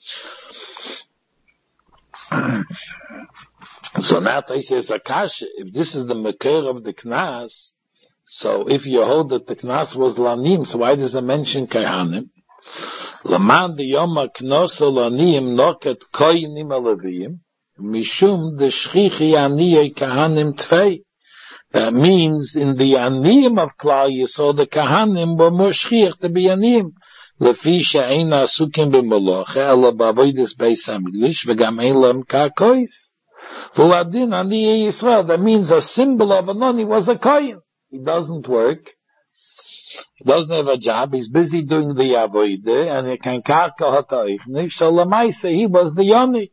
So now Taisus says, Akasha, if this is the makir of the Knas, so if you hold that the Knas was Lanim, so why does it mention Kahanim? Laman de Yoma Knoso Lanim Noket Koinim Alavim, Mishum de Shchichi Aniyei Kahanim Tvei. That means in the Aniyim of Klal Yisrael, the Kahanim were more shchich to be Aniyim. Lefi she'ein asukim b'molocha, ela b'avodas beis hamikdash, v'gam ein lem ka'kois. V'ladin Aniyei Yisrael, that means a symbol of Anoni was a kohen. He doesn't work. He doesn't have a job. He's busy doing the avodah, and he can karka ha'ta'ich. So l'maisa, he was the Yoni.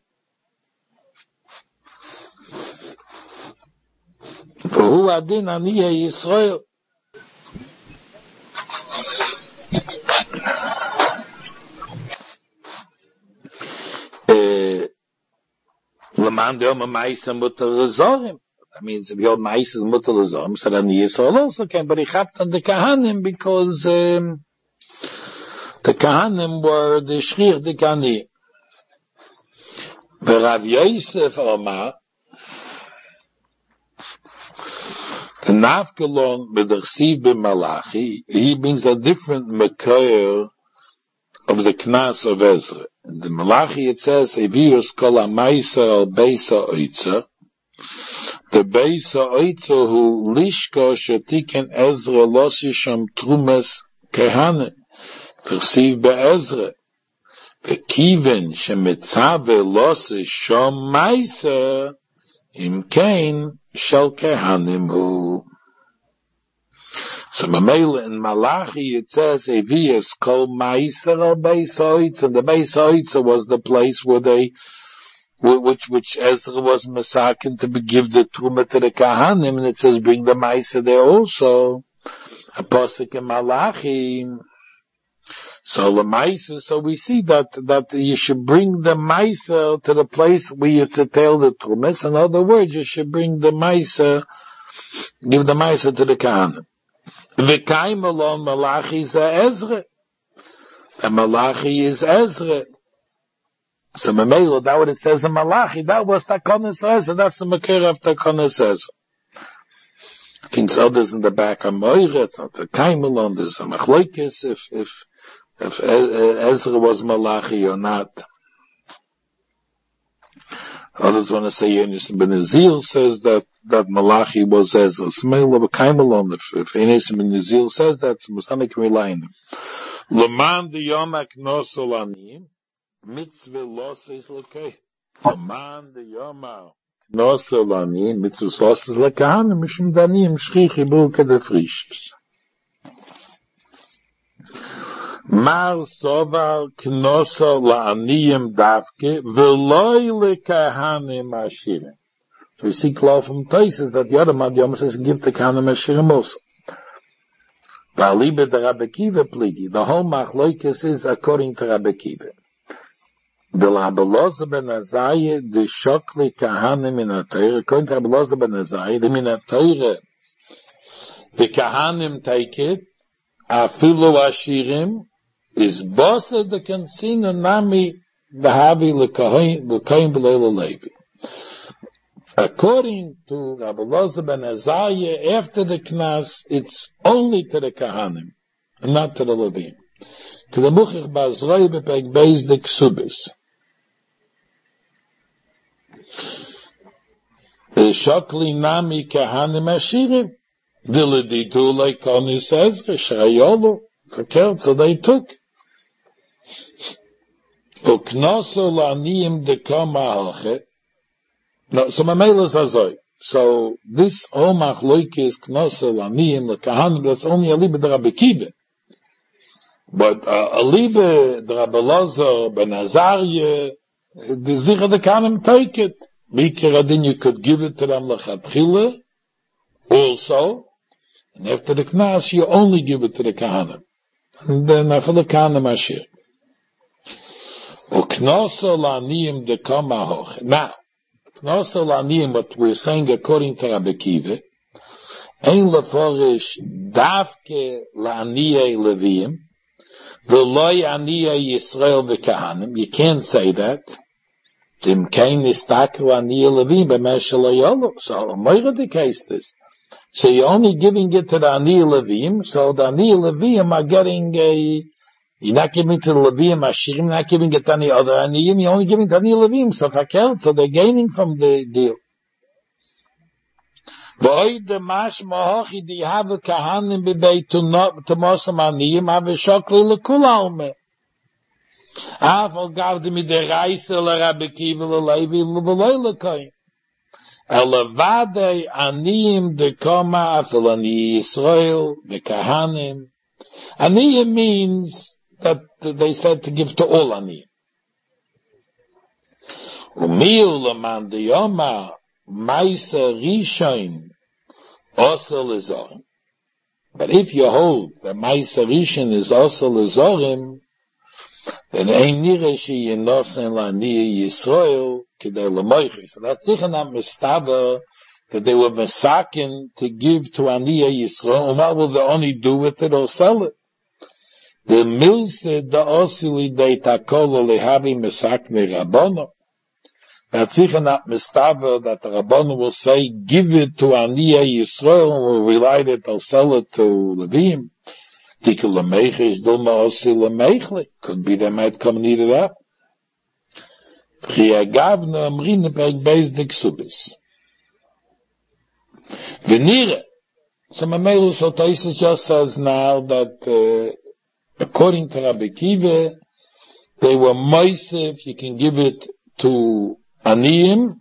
V'hu adin Aniyei Yisrael. L'man de Yoma Ma'isa Mutar L'Zorim. That means if your Ma'isa is Mutar L'Zorim, so then Yisrael also came, but he chapped on the Kahanim because the Kahanim were the Shchir de Kani. V'Rav Yosef Omar, the Nafkalon B'Dersiv B'Malachi, he brings a different makor of the Knas of Ezra. In the Malachi it says, Evius kol ha'maisa al beisa oitza. The beisa oitza hu lishko shetiken Ezra losisham trumas kehanim. Tersiv be'ezra. Vekiven shemitzave losisham maisa im kein shel kehanim hu. So Mamela in Malachi it says Evius kol ma'isa al beis ha'oitza, and the beis ha'oitza was the place where which Ezra was masakin to give the truma to the Kahanim, and it says bring the ma'isa there also. A pasuk in Malachi. So the ma'isa, so we see that you should bring the ma'isa to the place where you tell the trumas. In other words, you should bring the ma'isa, give the ma'isa to the Kahanim. V'kaim alon Malachi is Ezra. And Malachi is Ezra. So Mamela, that what it says in Malachi, that was Takonis Ezra. That's the Makir of Takonis Ezra. thinks others in the back are moire, it's not a kaimelon, there's a machloikis, if Ezra was Malachi or not. Others want to say Yonis ben Azil says that Malachi was Ezra. Smeil of a kaimelon, if Yonis ben Azil says that, Musani can rely on him. Leman de Yomak Nosolanim, mitzvah los is lekei. Leman de Yomak Nosolanim, mitzvah los is lekei, mishum danim shchichi bulke de frisch. Mar sovar knoso la'aniyim davke, veloy lekahanim ashirim. So we see clear from Taisus that the other Madhyama says give the kahanim ashirim also. V'alibe de Rabbi Kiva pligi, the whole machloikis is according to Rabbi Kiva. The Rabbi Loza ben Azai, the shokli kahanim in a Torah, according to Rabbi Loza ben Azai, the min a Torah, the kahanim take it, afilu ashirim, is bosa the kansina nami v'havi l'kohen b'leil levi. According to Rabbi Loza ben Azariah, after the knas, it's only to the kahanim, and not to the levim. To the muchich ba'azroi b'peg beis the ksubis. Shokli nami kahanim ashirim, diladitu like Konis Ezra, Shrayolu, so they took. Uknoso la'aniyim dekoma halchet. No, so Mamela Zazoi. So this Omach Loikis Knoso la'aniyim lekahanim, that's only a libe de Rabbi Kiva. But a libe de Rabbi Loza ben Azariah, the Zicha de Kahanim take it. Mikradin, you could give it to them lechatchila also, and after the Knas, you only give it to the Kahanim. And then after the Kahanim Ashir. Uknoso la'aniyim dekoma hoch. Now, Uknoso la'aniyim, what we're saying according to Rabbi Kiva, ein leforish davke la'aniyei leviyim, v'loi aniyei Yisrael v'kahanim. You can't say that. Tim kein nistak la'aniyei leviyim b'mesh shelo. So, moira the case this. So you're only giving it to the aniyei leviyim, so the aniyei leviyim are getting you're not giving to the Levim Ashirim, you're not giving it to any other Aniyim, you're only giving to any Levim, so they're gaining from the deal. V'oid the mash mahochi di have a kahanim b'bei to mosam Aniyim, have a shokli l'kul alme. Afal gavdi mi de reise l'Rabbi Kiva l'Levi l'v'loi l'koyin. Elevadei Aniyim de koma afil Aniyim Yisrael, the kahanim. Aniyim means that they said to give to all aniyim. Umiu leman diyoma ma'isa rishon osel lezorim. But if you hold that ma'isa rishon is osel lezorim, then ein nire she yinosen la'aniyah Yisrael k'dei lemoichi. So that's sicher not mistava that they were mesakin to give to aniyah Yisrael, and what will they only do with it or sell it? The milse da osili de takolo lehavi mesakne rabbono. That's sicher not mistava that the rabbono will say, give it to aniyah Yisrael, and we'll relate it, or sell it to Levim. Tikel lemechish dulma osil lemechle. Could be they might come and eat it up. Chiagavna amrine peg beis de ksubis. Venire. So Mamelu Sotaisa just says now that, according to Rabbi Kiva, they were moisef, you can give it to aniyim,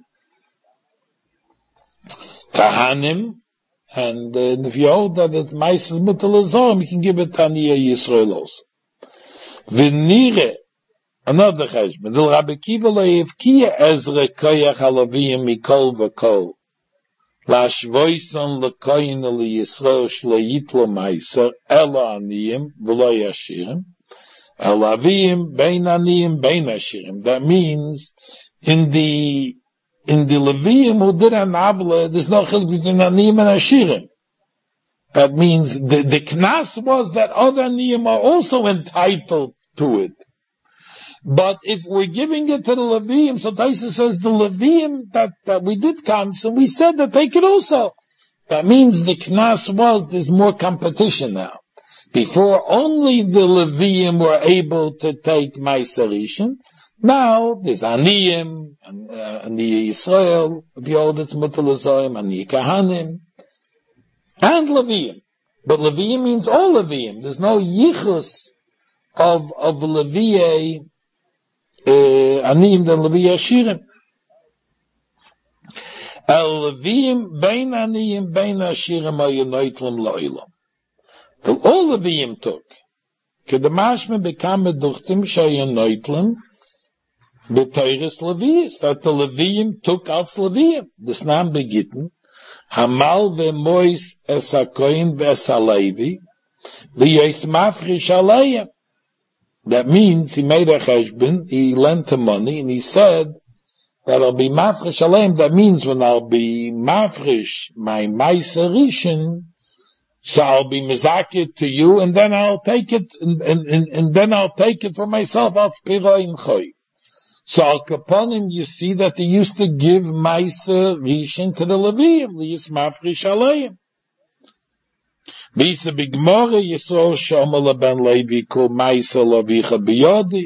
kahanim, and if you hold that it's moisef mutal azorim, you can give it to aniyah Yisrael also. V'nire, another cheshbon, the Rabbi Kiva le'evkiya ezre koyach halaviyim mikol v'kol, lashvoison lekoyin leYisrael shleitlo meiser ela aniyim v'lo yashirim elaviyim bein aniyim bein ashirim. That means in the Leviyim who did an avla, there's no chiluk between aniyim and ashirim. That means the knas was that other aniyim are also entitled to it. But if we're giving it to the Levim, so Taisa says the Levim that we did counsel, we said that they could also. That means the Knas was, there's more competition now. Before, only the Leviim were able to take Meiser Rishon. Now, there's Aniyim, Aniyah Yisrael, if you hold it's Mutal Zoyim, Aniyah Kahanim, and Leviim. But Leviim means all Leviim. There's no Yichus of Levi'ei, Aniyim than Levi'ei Ashirim. El-Leviim, Bein Aniyim, Bein Ashirim, Ayonoitlim Lo'ilam. All Leviim took. Kedamashme bekam meduchtim shayonoitlim b'toiris Leviis. That the Leviim took out Leviim. This nam begitten. Hamal ve'mois es hakoyin ve'es halevi v'yos mafrish alayim. That means he made a cheshbon, he lent him money, and he said that I'll be mafrish alayim. That means when I'll be mafrish my meiser rishon, so I'll be mizakit to you, and then I'll take it, and then I'll take it for myself. I'll spira in choy. So Al Kaponim, you see that they used to give Meiser Rishon to the Leviim, Liyis Mafrish Alayim. Visa Bigmore, Yisrael Shomala ben Levi, Kol Meiser Lavicha Biyodi,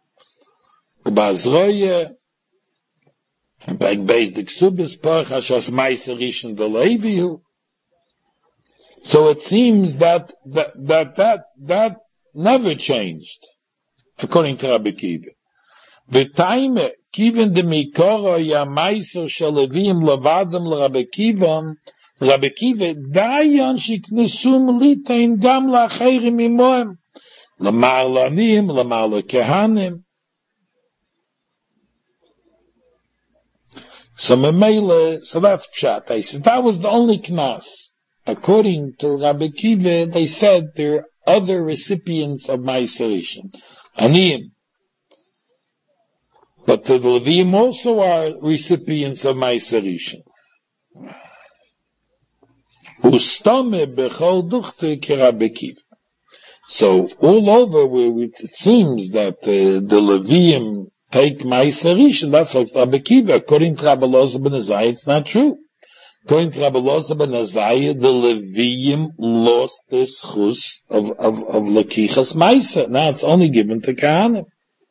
Bazroye, Beg Beis Diksubis Pach, Hashas Meiser Rishon de Levi. So it seems that never changed, according to Rabbi Kiva. The time given the Mikora ya Meiser Shalevim Levadam Rabbi Kiva Dayan Shiknesum Litain Gam Lacherim Imoem Lamar Lanim Lamar Lekehanim. So that's Pshat. I said that was the only Knas. According to Rabbi Kiva, they said there are other recipients of Meiser Rishon, Aniyim. But the Leviim also are recipients of Meiser Rishon. Ustame bechol duchte ke Rabbi Kiva. So all over, it seems that the Leviim take Meiser Rishon. That's what Rabbi Kiva. According to Rabbi Elazar ben Azai, it's not true. According to Rabbi Elazar ben Azai, the Leviim lost the schus of Lakichas Meiser. Now it's only given to Kahanim.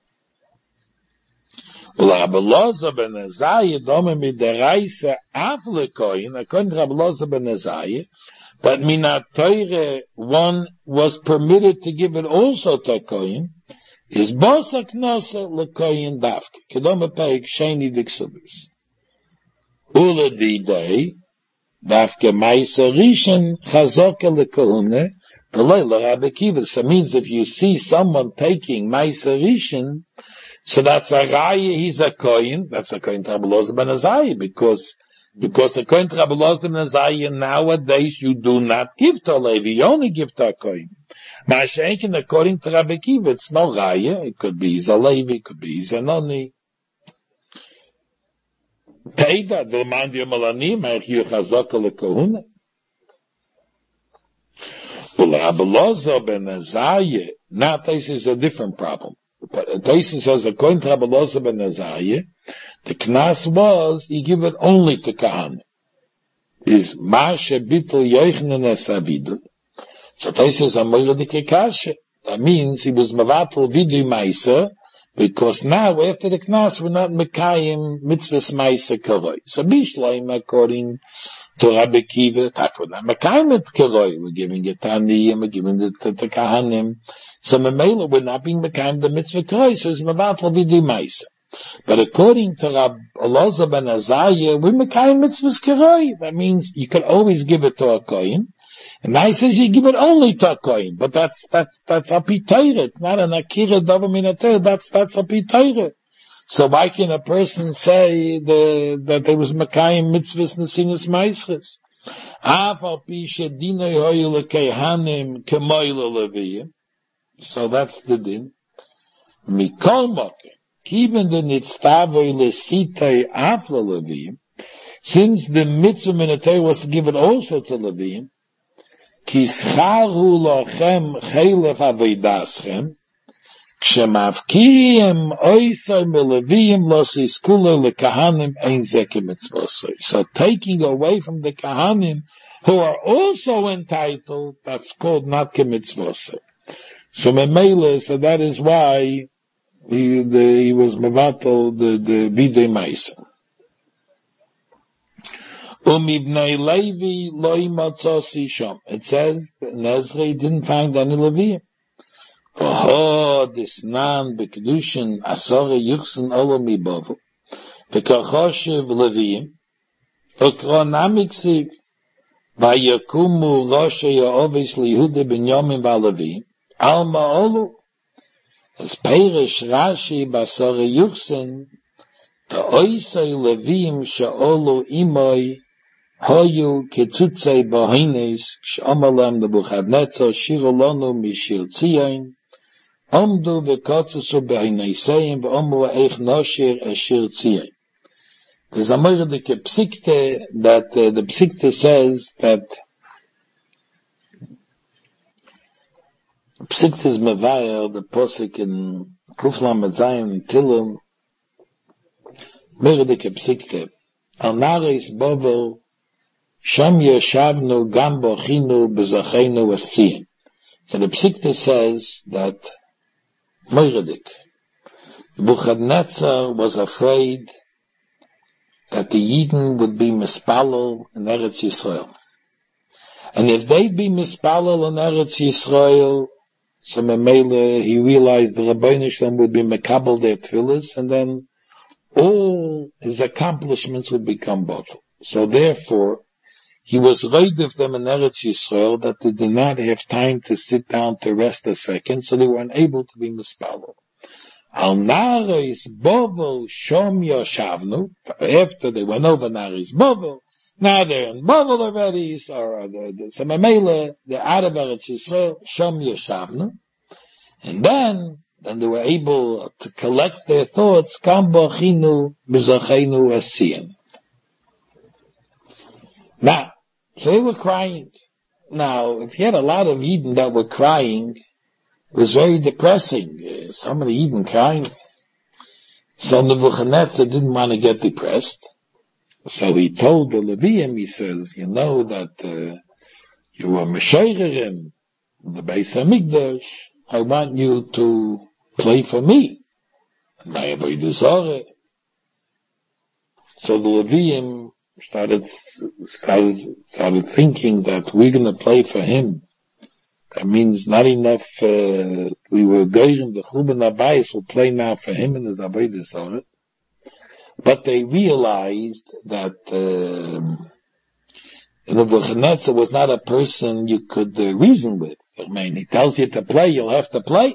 Well, Rabbi Elazar ben Azai, Dome midaraisa af lekoyin, according to Rabbi Elazar ben Azai, but minat Torah, one was permitted to give it also to Koyin, is bosa knosa lekoyin dafke. Kedome peik sheni diksubis. Ula didei, dafke Meiser Rishon chazoke lekahune, the leila Rabbi Kiva. So it means if you see someone taking Meiser Rishon, so that's a raya, he's a kohen. That's a kohen to Rabbi Elazar ben Azai, because the kohen to Rabbi Elazar ben Azai nowadays you do not give to a Levi, you only give to a kohen. Ma'ashenkin, according to Rabbi Kiva, it's no raya. It could be he's a Levi, it could be he's a noni. Teida, the man di malanim, you chazaka lekahuna. Well, Rabbi Elazar ben Azai, now this is a different problem. But Taisa says, according to Rabbi Elazar ben Azai, the Knas was, he give it only to Kahanim. Is Masha Bittel Yochanan es Avidu. So Taisa says, Amora de Kekashe. That means he was Mavatal Vidu Meiser, because now, after the Knas, we're not Mekayim Mitzvahs Meiser Karoi. So Bishleim, according to Rabbi Kiva, we're not Mekayim et Karoi. We're giving it to Aniyim, we're giving it to Kahanim. So Memela would not be Mekayim the Mitzvah Karoi, so it's Mavatal Vidu Meiser. But according to Rabbi Elazar ben Azai, we're Mekayim Mitzvahs Karoi. That means you can always give it to a Kohen. And now he says you give it only to a Kohen, but that's a Pitaira. It's not an Akira Dava Minater, that's a Pitaira. So why can a person say that there was Mekayim Mitzvahs Nesinas Meisres? Afal Pi Shedinoi Hoyu Lekehanim Kemoyla Leviyim. So that's the din. Mikol Moke, even the Nitztavoy Lesitei Afla Leviyim, since the mitzvah minatei was to give it also to Leviyim, Kischaru lochem chelef avidaschem, kshemavkiyem oisay meleviyim los iskula lekahanim ein zeke mitzvosay. So taking away from the kahanim who are also entitled, that's called not kemitzvose. So Memele, so that is why he was mevatel the videi maisa. Umibnei Levi loy matzosi sham. It says that Nezri didn't find any Levi. Oh, this man bekedushin asore yuchsen olam ibovu. V'kachoshev Leviim. Ukronamiksiv. Vayakumu Roshe Yaovis Lihuda Binyamin Valeviim. Alma olu. As Perish Rashi basore yuchsen. The oisei Leviim she'olu imoi. Hoyu ketzutzei bahines kshamalem Nebuchadnezzar shirolonu mishir tzion omdu v'katzusu bahineseim v'omu eich noshir ashir tzion. There's a Meredike Psikte that the Psikte says that Psikte is Mevayel, the Posik in Kuflam Metzayim Tilum Meredike Psikte Al Naris Bovel Sham Yeshavnu Gam Bochinu B'Zachenu Astziyim. So the Psikta says that Meredik, Nebuchadnezzar was afraid that the Yidden would be mispalel in Eretz Yisrael. And if they'd be mispalel in Eretz Yisrael, so Memele, he realized the Rabbeinu Shalom would be mekabel their tefillas, and then all his accomplishments would become bottled. So therefore, he was reid of them in Eretz Yisrael that they did not have time to sit down to rest a second, so they were unable to be mispalel. Al Naris Bovel Shom Yoshavnu. After they went over Naris Bovel, now they're in Bovel already. So Memele, they're out of Eretz Yisrael, Shom Yoshavnu, and then they were able to collect their thoughts. Kam Bochinu B'Zachenu Asiyim. Now, so they were crying. Now, if you had a lot of Yidden that were crying, it was very depressing. Some of the Yidden crying. So Nebuchadnezzar didn't want to get depressed. So he told the Leviim, he says, you know that you were Meshayrim, the Beis HaMikdash. I want you to play for me. And I have a Zorah. So the Leviim started thinking that we're going to play for him. That means not enough, we were going, the Chuban Abayis will play now for him in his Avodah Zarah. But they realized that, Nebuchadnezzar was not a person you could reason with. I mean, he tells you to play, you'll have to play.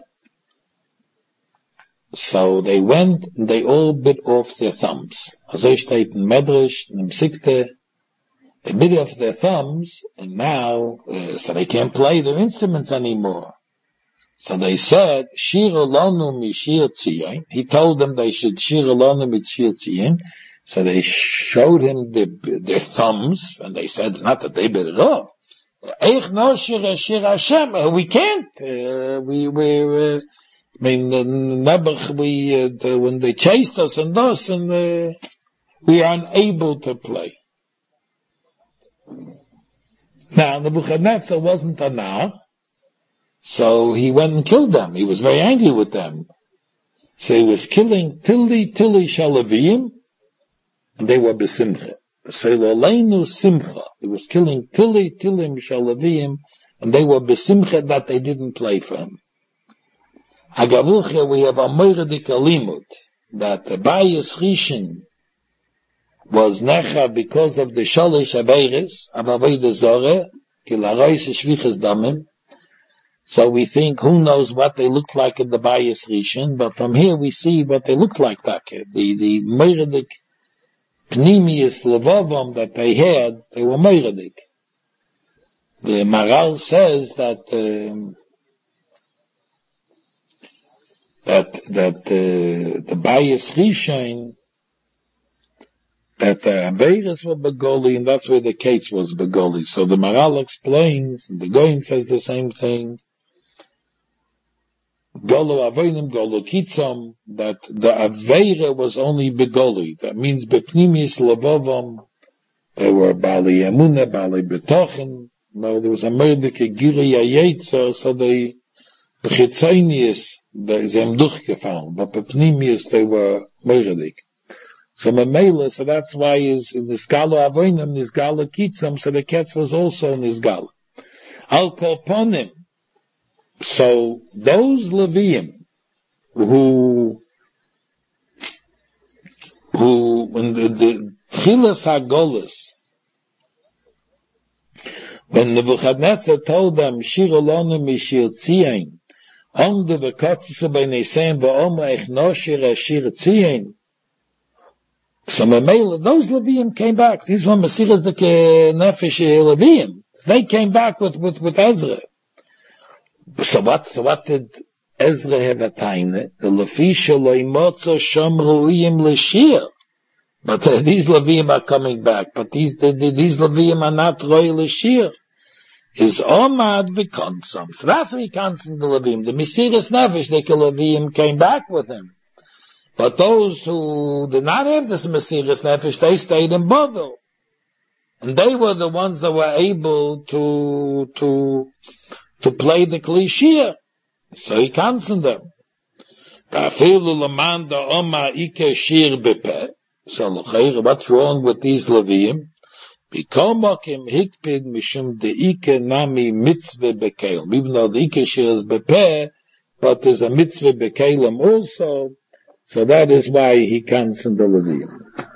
So they went, and they all bit off their thumbs. Also steht in Medrash, in Psikte, they bit off their thumbs, and now, so they can't play their instruments anymore. So they said, Shir Olonu Mishir Tzion. He told them they should Shir Olonu Mishir Tzion. So they showed him their thumbs, and they said, not that they bit it off. Eich Noshir Ashir Hashem. We can't. When they chased us and us, and we are unable to play. Now, Nebuchadnezzar wasn't a Nar, so he went and killed them. He was very angry with them. So he was killing Tili Shalavim, and they were besimcha. So Leinu Simcha. He was killing Tili Shalavim, and they were besimcha that they didn't play for him. Agavuche, we have a Moiradik Alimut, that the Bayis Rishon was necha because of the Shalish Averis, of Avodah Zarah, Kilarois Shvichas Damim. So we think, who knows what they looked like in the Bayis Rishon, but from here we see what they looked like back here. The Moiradik Pnimius Levavam that they had, they were Moiradik. The Maral says that the Bayis Rishon, that the Averis were Begoli, and that's where the case was Begoli. So the Maral explains, and the Goyin says the same thing, Golo Avenim, Golo Kitzam, that the Aveira was only Begoli. That means Bepnimis Levovam, They were Bali Emunah, Bali Betochen. No, there was a merdeke Giri Yetzer, so the Chitzonius, they haben durchgefallen, but Pepnimius, they were mördig. So Mamela, so that's why is in the Skala Avoinam, this Gala Kitzam, so the Ketz was also in this Gala. Al Kolponim. So those Leviim, who in the Chilas HaGolas, when Nebuchadnezzar told them, Shir Olonu Mishir Tzion, Omdu V'Kotzu B'Neseim V'Omer Ech Noshir Ashir Tzion. So Mamela, those Leviim came back. These were Mesiras the Nefesh Leviim. They came back with Ezra. So what did Ezra have a taine? The Lefisha Loimotzo Shom Ru'im L'Shir. But these Leviim are coming back. But these Leviim are not Roy L'Shir. Is Omad V'Konsum. So that's what he consum the Leviim. The Mesiras Nefesh, the Leviim came back with him. But those who did not have this Mesiras Nefesh, they stayed in Bavel. And they were the ones that were able to play the Klishia. So he counseled them. So what's wrong with these Leviim? Even though the Ike Shir is Bepeh, but there's a mitzvah Bekelim also. So that is why he counseled the Leviim.